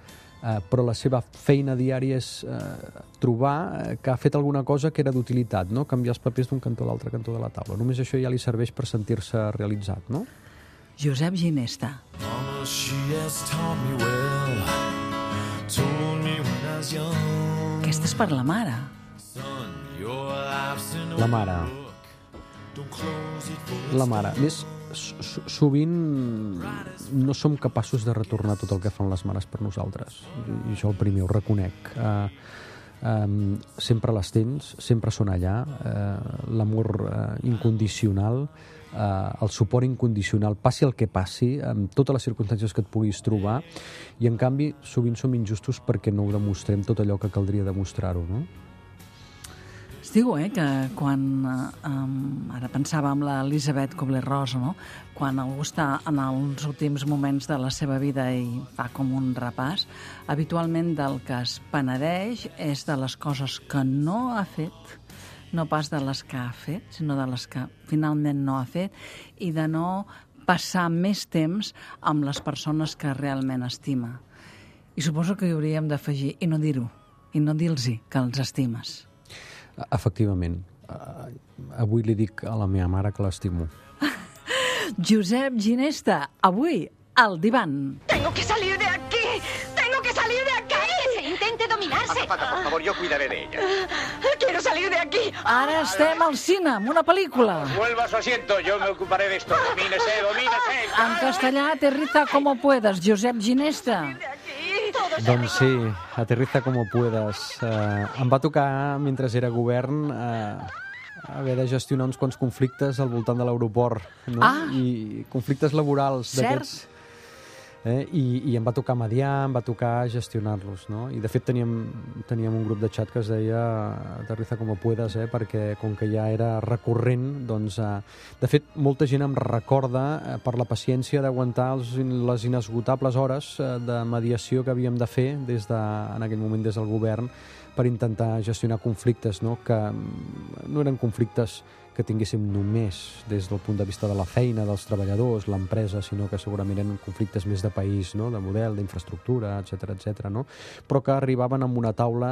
eh, però la seva feina diària és eh, trobar eh, que ha fet alguna cosa que era d'utilitat, no? Canviar els papers d'un cantó a l'altre cantó de la taula. Només això ja li serveix per sentir-se realitzat, no? Josep Ginesta. Mama, she has taught me well, told me when I was young. Aquesta és per la mare. Son, your life's in a La mare. book. Don't close it for La mare. Més, so- sovint no som capaços de retornar tot el que fan les mares per nosaltres. I jo el primer ho reconec. Uh, um, sempre les tens, sempre són allà. Uh, l'amor uh, incondicional, uh, el suport incondicional, passi el que passi, amb totes les circumstàncies que et puguis trobar, i en canvi sovint som injustos perquè no ho demostrem tot allò que caldria demostrar-ho, no? Es diu, eh, que quan... Eh, um, ara pensava amb l'Elisabet Kubler-Ross, no? Quan algú està en els últims moments de la seva vida i fa com un repàs, habitualment del que es penedeix és de les coses que no ha fet, no pas de les que ha fet, sinó de les que finalment no ha fet, i de no passar més temps amb les persones que realment estima. I suposo que hi hauríem d'afegir, i no dir-ho, i no dir-los que els estimes. Efectivament. Uh, avui li dic a la meva mare que l'estimo. Josep Ginesta, avui, al divan. Tengo que salir de aquí. Tengo que salir de aquí. Cálmese, intente dominarse. Azafata, por favor, yo cuidaré de ella. Quiero salir de aquí. Ara estem al cine, amb una pel·lícula. Vuelva a su asiento, yo me ocuparé de esto. Domínese, domínese. En castellà, aterriza como puedas, Josep Ginesta. Doncs sí, aterriza como puedas. Uh, em va tocar, mentre era govern, uh, haver de gestionar uns quants conflictes al voltant de l'aeroport, no? Ah! I conflictes laborals d'aquests. Eh? I, I em va tocar mediar, em va tocar gestionar-los, no? I de fet teníem, teníem un grup de xat que es deia aterriza como puedas, eh? Perquè com que ja era recurrent, doncs... Eh, de fet, molta gent em recorda eh, per la paciència d'aguantar els, les inesgotables hores eh, de mediació que havíem de fer des de, en aquell moment des del govern per intentar gestionar conflictes, no? Que no eren conflictes que tinguéssim només des del punt de vista de la feina, dels treballadors, l'empresa, sinó que segurament eren conflictes més de país, no? De model, d'infraestructura, etcètera, etcètera, no? Però que arribaven amb una taula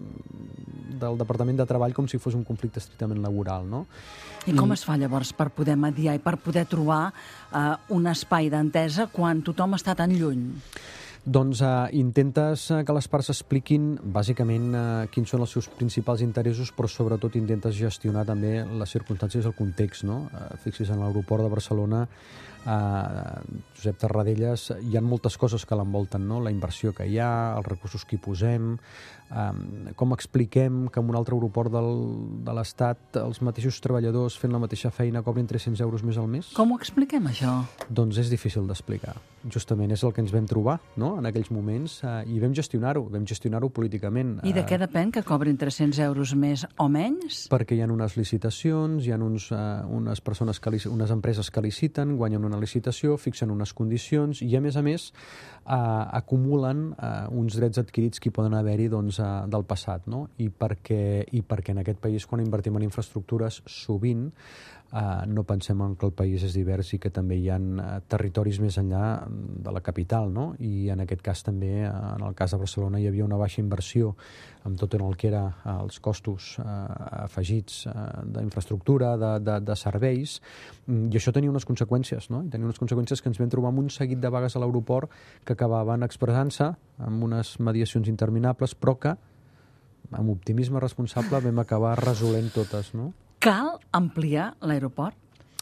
del Departament de Treball com si fos un conflicte estrictament laboral, no? I com es fa llavors per poder mediar i per poder trobar eh, un espai d'entesa quan tothom està tan lluny? Doncs eh, intentes eh, que les parts expliquin bàsicament eh, quins són els seus principals interessos, però sobretot intentes gestionar també les circumstàncies i el context, no? Eh, fixis, en l'aeroport de Barcelona, eh, Josep Tarradellas, hi ha moltes coses que l'envolten, no? La inversió que hi ha, els recursos que hi posem, eh, com expliquem que en un altre aeroport del, de l'Estat els mateixos treballadors fent la mateixa feina cobrin tres-cents euros més al mes? Com ho expliquem, això? Doncs és difícil d'explicar. Justament és el que ens vam trobar, no?, en aquells moments, eh, i vam gestionar-ho, vam gestionar-ho políticament. I de què depèn que cobrin tres-cents euros més o menys? Perquè hi ha unes licitacions, hi ha uns, eh, unes persones que, unes empreses que liciten, guanyen una licitació, fixen unes condicions i, a més a més, eh, acumulen eh, uns drets adquirits que hi poden haver-hi, doncs, eh, del passat, no? I perquè, i perquè en aquest país, quan invertim en infraestructures, sovint Uh, no pensem en que el país és divers i que també hi ha uh, territoris més enllà de la capital, no? I en aquest cas també, uh, en el cas de Barcelona, hi havia una baixa inversió amb tot el que era uh, els costos uh, afegits uh, d'infraestructura, de, de, de serveis, i això tenia unes conseqüències, no? I tenia unes conseqüències que ens vam trobar amb un seguit de vagues a l'aeroport que acabaven expressant-se amb unes mediacions interminables, però que amb optimisme responsable vam acabar resolent totes, no? Cal ampliar l'aeroport?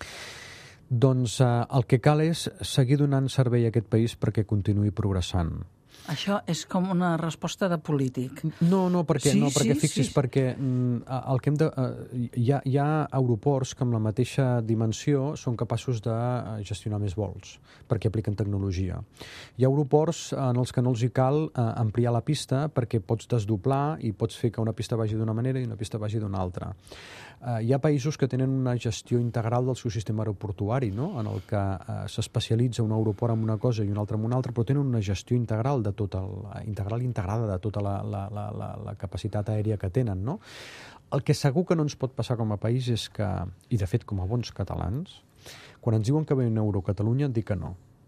Doncs eh, el que cal és seguir donant servei a aquest país perquè continuï progressant. Això és com una resposta de polític. No, no, perquè, sí, no, perquè sí, fixis, sí. perquè mm, el que hem de, uh, hi, ha, hi ha aeroports que amb la mateixa dimensió són capaços de gestionar més vols, perquè apliquen tecnologia. Hi ha aeroports en els que no els hi cal uh, ampliar la pista perquè pots desdoblar i pots fer que una pista vagi d'una manera i una pista vagi d'una altra. Uh, hi ha països que tenen una gestió integral del seu sistema aeroportuari, no? En el que uh, s'especialitza un aeroport en una cosa i un altre en una altra, però tenen una gestió integral de tot el, integral integrada de tota la, la, la, la, la capacitat aèria que tenen, no? El que segur que no ens pot passar com a país és que, i de fet com a bons catalans, quan ens diuen que ve un euro a Catalunya, dic que no.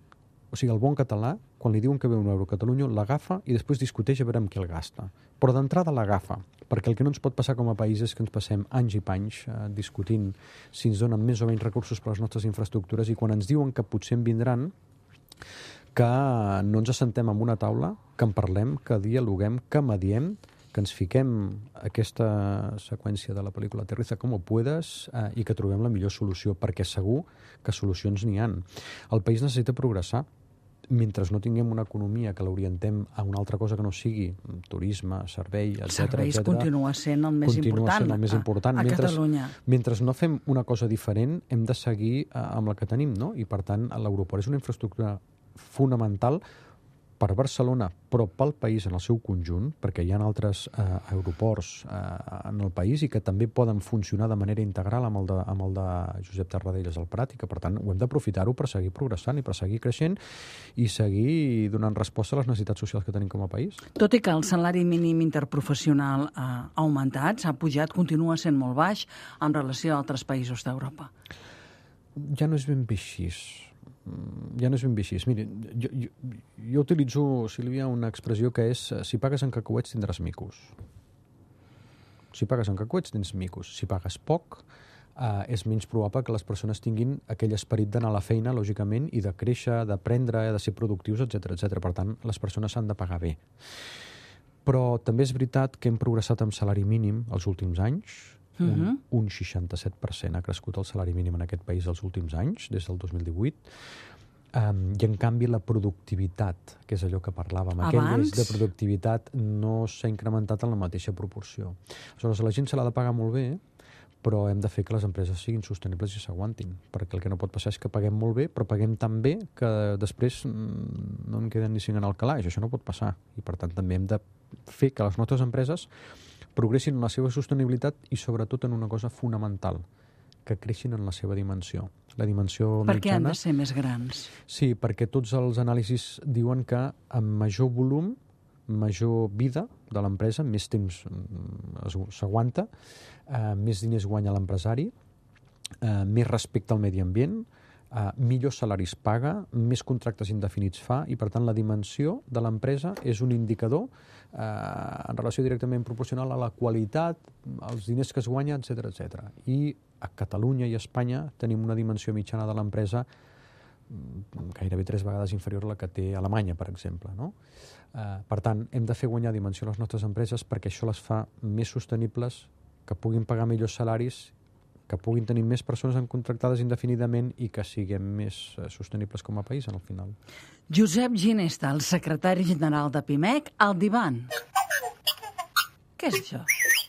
O sigui, el bon català, quan li diuen que ve un euro a Catalunya, l'agafa i després discuteix a veure amb qui el gasta. Però d'entrada l'agafa, perquè el que no ens pot passar com a país és que ens passem anys i panys eh, discutint si ens donen més o menys recursos per a les nostres infraestructures, i quan ens diuen que potser en vindran, que no ens assentem en una taula, que en parlem, que dialoguem, que mediem, que ens fiquem aquesta seqüència de la pel·lícula Aterriza como puedas eh, i que trobem la millor solució, perquè segur que solucions n'hi han. El país necessita progressar. Mentre no tinguem una economia que l'orientem a una altra cosa que no sigui turisme, servei, etcètera, serveis etcètera, continua sent el més continua important, sent el més important. a, a mentre, Catalunya. Mentre no fem una cosa diferent, hem de seguir eh, amb la que tenim, no? I per tant, l'aeroport és una infraestructura fonamental per Barcelona, però pel país en el seu conjunt, perquè hi ha altres eh, aeroports eh, en el país i que també poden funcionar de manera integral amb el de, amb el de Josep Tarradellas al Prat, i que, per tant, ho hem d'aprofitar-ho per seguir progressant i per seguir creixent i seguir donant resposta a les necessitats socials que tenim com a país. Tot i que el salari mínim interprofessional ha augmentat, s'ha pujat, continua sent molt baix en relació a altres països d'Europa. Ja no és ben bé així. Ja no és ben bé així. Miri, jo, jo, jo utilitzo, Sílvia, una expressió que és si pagues en cacauets tindràs micos. Si pagues en cacauets tens micos. Si pagues poc, eh, és menys probable que les persones tinguin aquell esperit d'anar a la feina, lògicament, i de créixer, d'aprendre, de ser productius, etcètera, etcètera. Per tant, les persones s'han de pagar bé. Però també és veritat que hem progressat amb salari mínim els últims anys. Un, uh-huh. un seixanta-set per cent ha crescut el salari mínim en aquest país els últims anys, des del dos mil divuit. Um, I, en canvi, la productivitat, que és allò que parlàvem, aquell eix de productivitat no s'ha incrementat en la mateixa proporció. Aleshores, la gent se l'ha de pagar molt bé, però hem de fer que les empreses siguin sostenibles i s'aguantin, perquè el que no pot passar és que paguem molt bé, però paguem tan bé que després no en queden ni cinc en el calaix. Això no pot passar. I, per tant, també hem de fer que les nostres empreses progressin en la seva sostenibilitat i, sobretot, en una cosa fonamental, que creixin en la seva dimensió. La dimensió mitjana... Perquè han de ser més grans. Sí, perquè tots els anàlisis diuen que amb major volum, major vida de l'empresa, més temps s'aguanta, eh, més diners guanya l'empresari, eh, més respecte al medi ambient, Uh, millors salaris paga, més contractes indefinits fa, i per tant la dimensió de l'empresa és un indicador uh, en relació directament proporcional a la qualitat, als diners que es guanya, etcètera, etcètera. I a Catalunya i a Espanya tenim una dimensió mitjana de l'empresa gairebé tres vegades inferior a la que té Alemanya, per exemple, no? Uh, per tant, hem de fer guanyar dimensió a les nostres empreses perquè això les fa més sostenibles, que puguin pagar millors salaris, que puguin tenir més persones contractades indefinidament i que siguem més sostenibles com a país, al final. Josep Ginesta, el secretari general de Pimec, al divan. Què és això?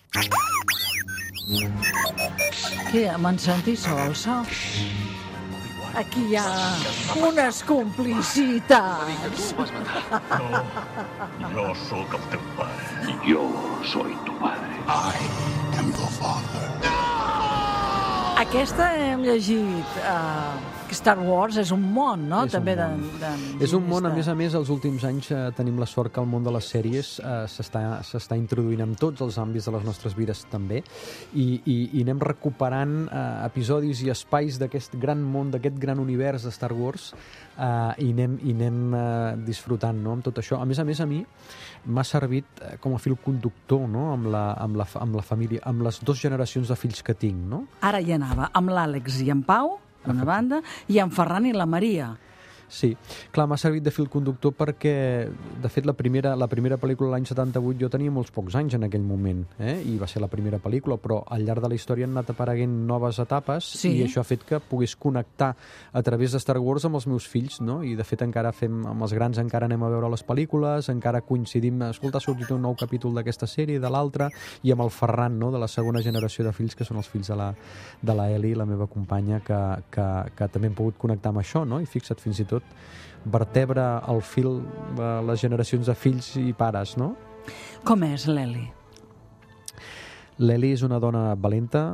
Què, me'n sentis sol, sol? Aquí hi ha unes complicitats. No, jo sóc el teu pare. Jo soy tu padre. I am your father. Aquesta hem llegit, uh, Star Wars és un món, no? És també un món. de, de És un món, a més a més, els últims anys eh, tenim la sort que el món de les sèries eh, s'està introduint en tots els àmbits de les nostres vides també, i, i, i anem recuperant eh, episodis i espais d'aquest gran món, d'aquest gran univers de Star Wars, eh, i anem, i anem eh, disfrutant, no?, amb tot això. A més a més, a mi m'ha servit eh, com a fil conductor, no?, amb la, amb, la, amb la família, amb les dues generacions de fills que tinc, no? Ara hi anava, amb l'Àlex i en Pau, d'una banda, i en Ferran i la Maria. Sí, clar, m'ha servit de fil conductor perquè, de fet, la primera, la primera pel·lícula l'any setanta-vuit jo tenia molts pocs anys en aquell moment, eh? I va ser la primera pel·lícula, però al llarg de la història han anat apareguent noves etapes, sí. I això ha fet que pogués connectar a través de Star Wars amb els meus fills, no? I de fet encara fem, amb els grans encara anem a veure les pel·lícules, encara coincidim, escolta, ha sortit un nou capítol d'aquesta sèrie, de l'altra, i amb el Ferran, no?, de la segona generació de fills, que són els fills de la, de la Eli, la meva companya, que, que, que també hem pogut connectar amb això, no? I fixa't, fins i tot vertebra el fil de les generacions de fills i pares, no? Com és l'Eli? L'Eli és una dona valenta,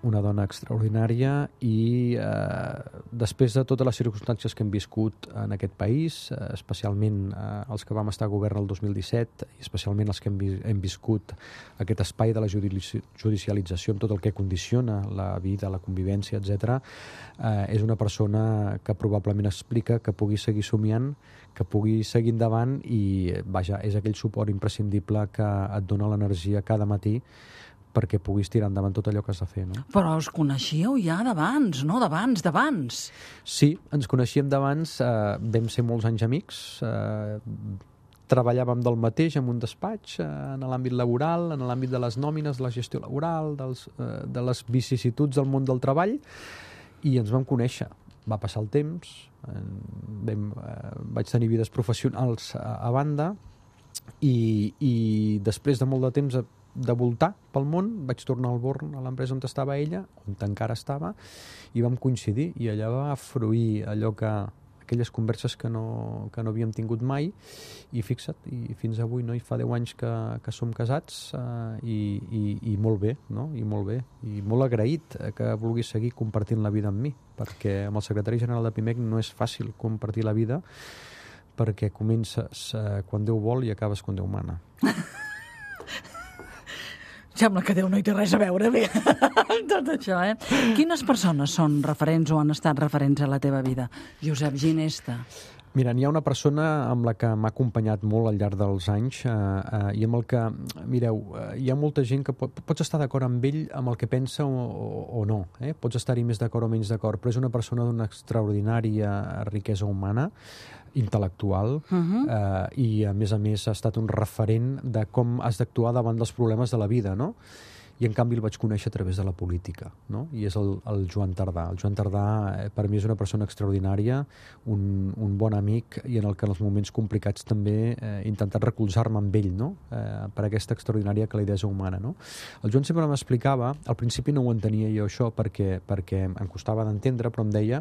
una dona extraordinària i eh, després de totes les circumstàncies que hem viscut en aquest país, eh, especialment eh, els que vam estar a govern el dos mil disset i especialment els que hem, vi hem viscut aquest espai de la judici judicialització amb tot el que condiciona la vida, la convivència, etcètera, eh, és una persona que probablement explica que pugui seguir somiant, que pugui seguir endavant i, vaja, és aquell suport imprescindible que et dona l'energia cada matí perquè puguis tirar endavant tot allò que has de fer, no? Però us coneixíeu ja d'abans, no? D'abans, d'abans. Sí, ens coneixíem d'abans, eh, vam ser molts anys amics, eh, treballàvem del mateix en un despatx, eh, en l'àmbit laboral, en l'àmbit de les nòmines, de la gestió laboral, dels, eh, de les vicissituds del món del treball, i ens vam conèixer. Va passar el temps, eh, vam, eh, vaig tenir vides professionals a, a banda, i, i després de molt de temps de voltar pel món, vaig tornar al Born, a l'empresa on estava ella, on encara estava, i vam coincidir, i allà va fruir allò que, aquelles converses que no, que no havíem tingut mai, i fixa't, i fins avui, no? I fa deu anys que, que som casats, eh, i, i, i molt bé, no? I molt bé, i molt agraït que vulguis seguir compartint la vida amb mi, perquè amb el secretari general de Pimec no és fàcil compartir la vida, perquè comences eh, quan Déu vol i acabes quan Déu mana. Sembla que Déu no hi té res a veure bé tot això, eh? Quines persones són referents o han estat referents a la teva vida? Josep Ginesta. Mira, n'hi ha una persona amb la que m'ha acompanyat molt al llarg dels anys eh, eh, i amb el que, mireu, eh, hi ha molta gent que pot, pots estar d'acord amb ell amb el que pensa o, o, o no, eh? Pots estar-hi més d'acord o menys d'acord, però és una persona d'una extraordinària riquesa humana, intel·lectual, uh-huh. eh, i a més a més ha estat un referent de com has d'actuar davant dels problemes de la vida, no? I en canvi el vaig conèixer a través de la política, no? I és el, el Joan Tardà. El Joan Tardà eh, per mi és una persona extraordinària, un, un bon amic, i en el que en els moments complicats també eh, he intentat recolzar-me amb ell, no? Eh, per aquesta extraordinària calidesa humana, no? El Joan sempre m'explicava, al principi no ho entenia jo això perquè, perquè em costava d'entendre, però em deia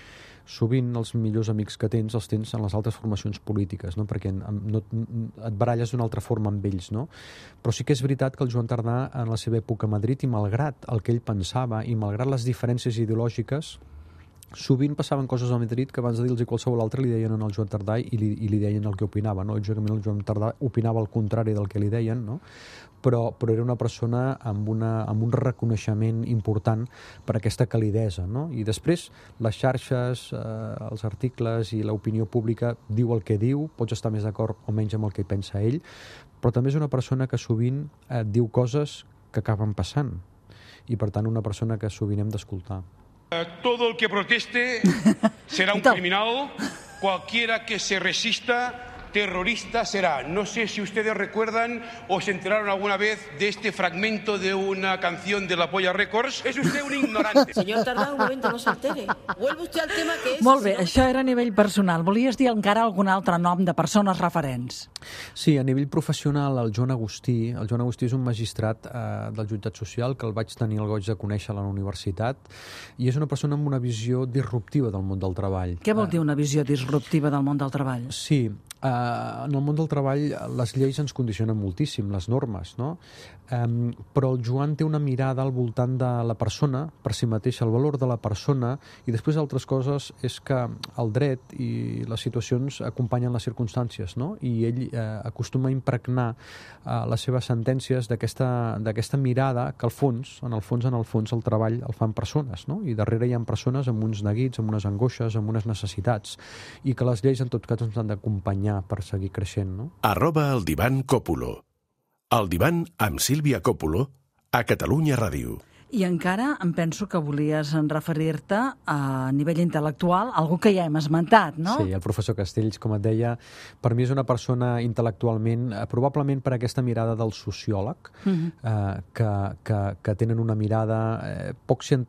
sovint els millors amics que tens els tens en les altres formacions polítiques, no? Perquè no, et baralles d'una altra forma amb ells, no? Però sí que és veritat que el Joan Tardà en la seva època a Madrid, i malgrat el que ell pensava i malgrat les diferències ideològiques, sovint passaven coses a Madrid que abans de dir-los qualsevol altre li deien al Joan Tardà i li, i li deien el que opinava, no? Lògicament el Joan Tardà opinava el contrari del que li deien, no? Però, però era una persona amb, una, amb un reconeixement important per aquesta calidesa, no? I després les xarxes, eh, els articles i l'opinió pública diu el que diu, pots estar més d'acord o menys amb el que pensa ell, però també és una persona que sovint eh, diu coses que acaben passant, i per tant una persona que sovint hem d'escoltar. Todo el que proteste será un criminal, cualquiera que se resista terrorista será. No sé si ustedes recuerdan o se enteraron alguna vez de este fragmento de una canción de La Polla Records. Es usted un ignorante. Señor Tardà, un momento, no se altere. Vuelve usted al tema que es... Molt bé, això era a nivell personal. Volies dir encara algun altre nom de persones referents? Sí, a nivell professional, el Joan Agustí. El Joan Agustí és un magistrat eh, del jutjat social que el vaig tenir el goig de conèixer a la universitat, i és una persona amb una visió disruptiva del món del treball. Què vol dir una visió disruptiva del món del treball? Sí, Uh, en el món del treball les lleis ens condicionen moltíssim, les normes, no? Um, però el Joan té una mirada al voltant de la persona, per si mateixa, el valor de la persona, i després altres coses és que el dret i les situacions acompanyen les circumstàncies, no? I ell uh, acostuma a impregnar uh, les seves sentències d'aquesta d'aquesta mirada que al fons, en el fons, en el fons, el treball el fan persones, no? I darrere hi ha persones amb uns neguits, amb unes angoixes, amb unes necessitats, i que les lleis en tot cas ens han d'acompanyar per seguir creixent, no? Arroba el divan Còpulo. El divan amb Sílvia Còpulo a Catalunya Ràdio. I encara em penso que volies referir-te a nivell intel·lectual, algú que ja hem esmentat, no? Sí, el professor Castells, com et deia, per mi és una persona intel·lectualment, probablement per aquesta mirada del sociòleg, uh-huh. eh, que, que, que tenen una mirada eh, poc cient...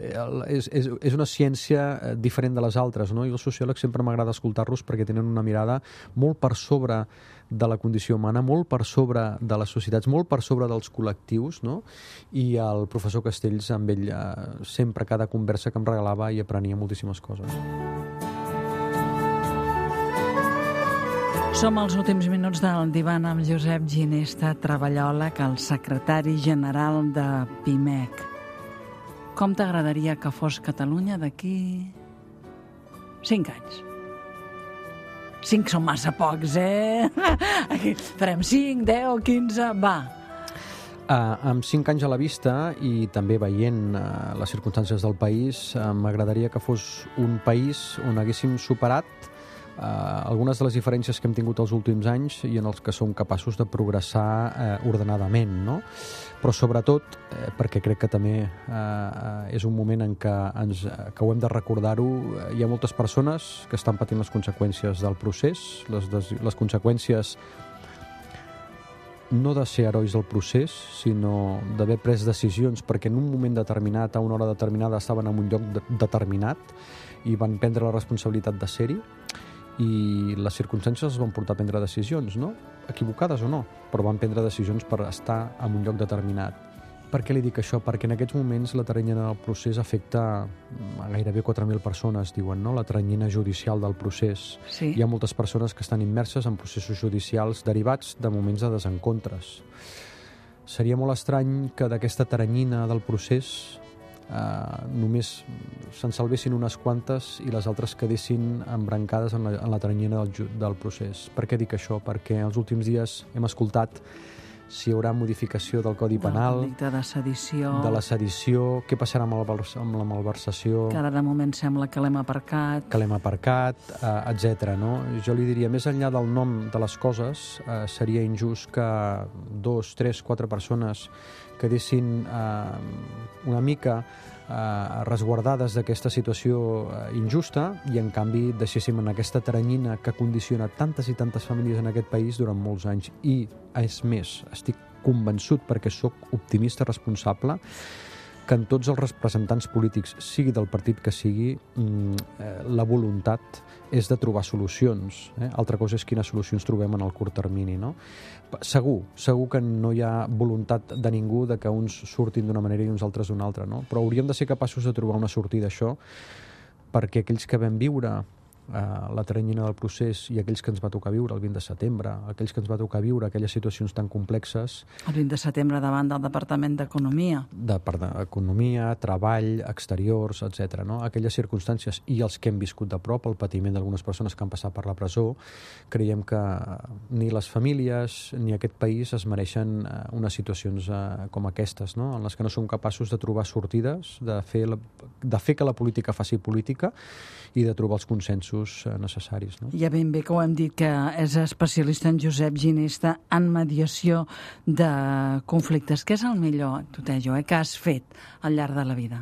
és, és, és una ciència diferent de les altres, no? I els sociòlegs sempre m'agrada escoltar-los perquè tenen una mirada molt per sobre de la condició humana, molt per sobre de les societats, molt per sobre dels col·lectius, no? I el professor Castells, amb ell, eh, sempre cada conversa que em regalava i aprenia moltíssimes coses. Som als últims minuts del divan amb Josep Ginesta, treballòleg, el secretari general de Pimec. Com t'agradaria que fos Catalunya d'aquí cinc anys? Cinc són massa pocs, eh? Aquí farem cinc, deu, quinze... Va. Uh, amb cinc anys a la vista i també veient uh, les circumstàncies del país, uh, m'agradaria que fos un país on haguéssim superat uh, algunes de les diferències que hem tingut els últims anys i en els que som capaços de progressar uh, ordenadament, no? Però sobretot, eh, perquè crec que també eh, és un moment en què, ens, que ho hem de recordar-ho, hi ha moltes persones que estan patint les conseqüències del procés, les, des, les conseqüències no de ser herois del procés, sinó d'haver pres decisions perquè en un moment determinat, a una hora determinada, estaven en un lloc de, determinat i van prendre la responsabilitat de ser-hi, i les circumstàncies els van portar a prendre decisions, no? Equivocades o no, però van prendre decisions per estar en un lloc determinat. Per què li dic això? Perquè en aquests moments la teranyina del procés afecta a gairebé quatre mil persones, diuen, no? La teranyina judicial del procés. Sí. Hi ha moltes persones que estan immerses en processos judicials derivats de moments de desencontres. Seria molt estrany que d'aquesta teranyina del procés Uh, només se'n salvessin unes quantes i les altres quedessin embrancades en la, en la teranyina del, del procés. Per què dic això? Perquè els últims dies hem escoltat si hi haurà modificació del Codi Penal, del delicte de sedició, de la sedició, què passarà amb, el, amb la malversació, que ara de moment sembla que l'hem aparcat, que l'hem aparcat, uh, etcètera. No? Jo li diria, més enllà del nom de les coses, uh, seria injust que dos, tres, quatre persones quedessin uh, una mica uh, resguardades d'aquesta situació uh, injusta i, en canvi, deixéssim en aquesta teranyina que condiciona tantes i tantes famílies en aquest país durant molts anys. I, és més, estic convençut, perquè sóc optimista responsable, que en tots els representants polítics, sigui del partit que sigui, la voluntat és de trobar solucions. Eh? Altra cosa és quines solucions trobem en el curt termini, no? Segur, segur que no hi ha voluntat de ningú de que uns surtin d'una manera i uns altres d'una altra, no? Però hauríem de ser capaços de trobar una sortida a això, perquè aquells que vam viure Uh, la teranyina del procés i aquells que ens va tocar viure el vint de setembre, aquells que ens va tocar viure aquelles situacions tan complexes... El vint de setembre davant del Departament d'Economia. De, Economia, treball, exteriors, etcètera. No? Aquelles circumstàncies i els que hem viscut de prop, el patiment d'algunes persones que han passat per la presó, creiem que ni les famílies ni aquest país es mereixen uh, unes situacions uh, com aquestes, no? En les que no som capaços de trobar sortides, de fer, la, de fer que la política faci política i de trobar els consensos necessaris. No? Ja ben bé que ho hem dit, que és especialista en Josep Ginesta en mediació de conflictes. Què és el millor, Tutejo, eh, que has fet al llarg de la vida?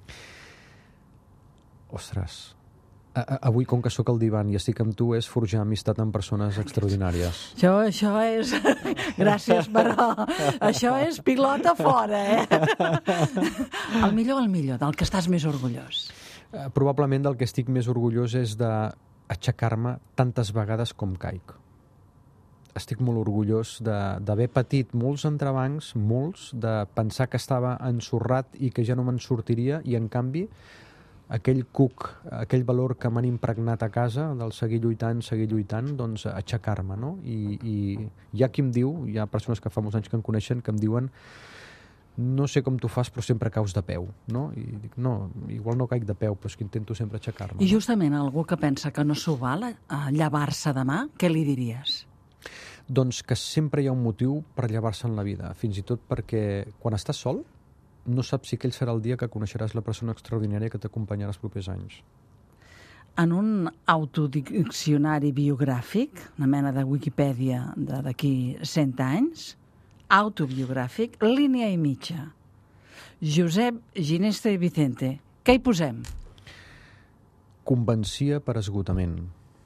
Ostres, a avui, com que sóc al divan i estic amb tu, és forjar amistat amb persones extraordinàries. Això, això és... Gràcies, però això és pilota fora, eh? El millor, el millor, del que estàs més orgullós. Uh, probablement del que estic més orgullós és d'aixecar-me tantes vegades com caic. Estic molt orgullós d'haver patit molts entrebancs, molts, de pensar que estava ensorrat i que ja no me'n sortiria, i en canvi aquell cuc, aquell valor que m'han impregnat a casa, del seguir lluitant, seguir lluitant, doncs aixecar-me, no? I, i hi ha qui em diu, hi ha persones que fa molts anys que em coneixen, que em diuen: no sé com tu fas, però sempre caus de peu, no? I dic, no, igual no caic de peu, però és que intento sempre aixecar-me. I justament a algú que pensa que no s'ho val a llevar-se demà, què li diries? Doncs que sempre hi ha un motiu per llevar-se en la vida, fins i tot perquè quan estàs sol no saps si aquell serà el dia que coneixeràs la persona extraordinària que t'acompanyarà els propers anys. En un autodiccionari biogràfic, una mena de Wikipedia d'aquí cent anys, autobiogràfic, línia i mitja. Josep Ginesta i Vicente. Què hi posem? Convencia per esgotament.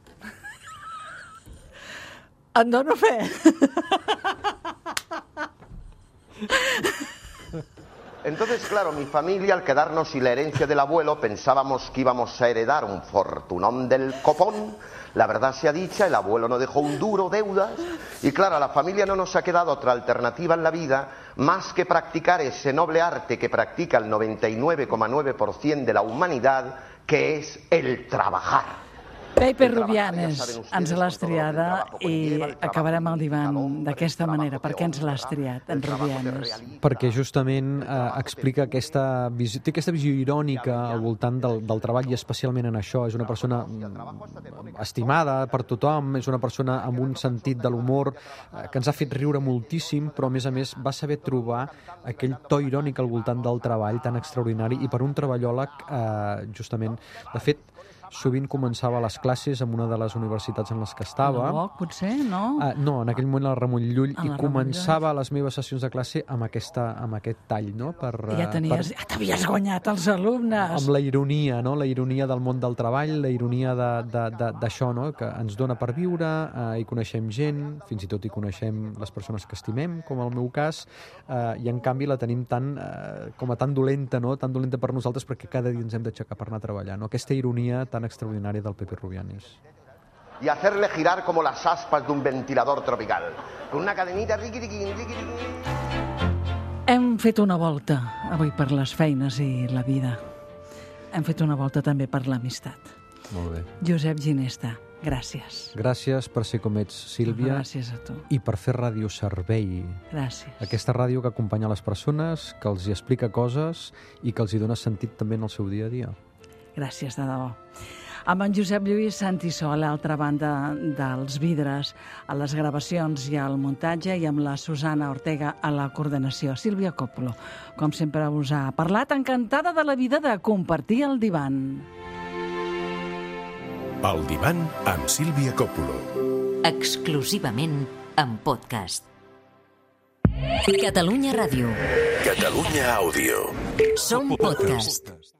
En dono fe. Entonces, claro, mi familia, al quedarnos sin la herencia del abuelo, pensábamos que íbamos a heredar un fortunón del copón. La verdad sea dicha, el abuelo no dejó un duro, deudas, y claro, a la familia no nos ha quedado otra alternativa en la vida más que practicar ese noble arte que practica el noventa y nueve coma nueve por ciento de la humanidad, que es el trabajar. Pepe Rubianes, ens l'has triada i acabarem el divan d'aquesta manera. Per què ens l'has triat, en Rubianes? Perquè justament eh, explica aquesta visió, té aquesta visió irònica al voltant del, del treball i especialment en això. És una persona estimada per tothom, és una persona amb un sentit de l'humor eh, que ens ha fet riure moltíssim, però a més a més va saber trobar aquell to irònic al voltant del treball tan extraordinari i per un treballòleg eh, justament, de fet, sovint començava les classes en una de les universitats en les que estava. A la U O C, potser, no? Uh, no, en aquell moment a la Ramon Llull, A i la començava les meves sessions de classe amb, aquesta, amb aquest tall, no? Per, uh, Ja tenies, per, ja t'havies guanyat els alumnes. amb la ironia, no? La ironia del món del treball, la ironia d'això, no? Que ens dona per viure, uh, hi coneixem gent, fins i tot hi coneixem les persones que estimem, com el meu cas, uh, i en canvi la tenim tan, uh, com a tan dolenta, no? Tan dolenta per nosaltres perquè cada dia ens hem d'aixecar per anar a treballar, no? Aquesta ironia tan extraordinària del Pepe Rubianes. Y hacerle girar como las aspas de un ventilador tropical. Con una cadenita riqui, riqui, riqui, riqui. Hem fet una volta avui per les feines i la vida. Hem fet una volta també per l'amistat. Molt bé. Josep Ginesta, gràcies. Gràcies per ser com ets, Sílvia. Gràcies a tu. I per fer ràdio servei. Gràcies. Aquesta ràdio que acompanya les persones, que els hi explica coses i que els hi dona sentit també en el seu dia a dia. Gràcies, de debò. Amb en Josep Lluís Santisó a l'altra banda dels vidres, a les gravacions i al muntatge, i amb la Susana Ortega a la coordinació. Sílvia Coppola, com sempre us ha parlat, encantada de la vida de compartir el divan. El divan amb Sílvia Coppola. Exclusivament en podcast. Catalunya Ràdio. Catalunya Àudio. Som podcast.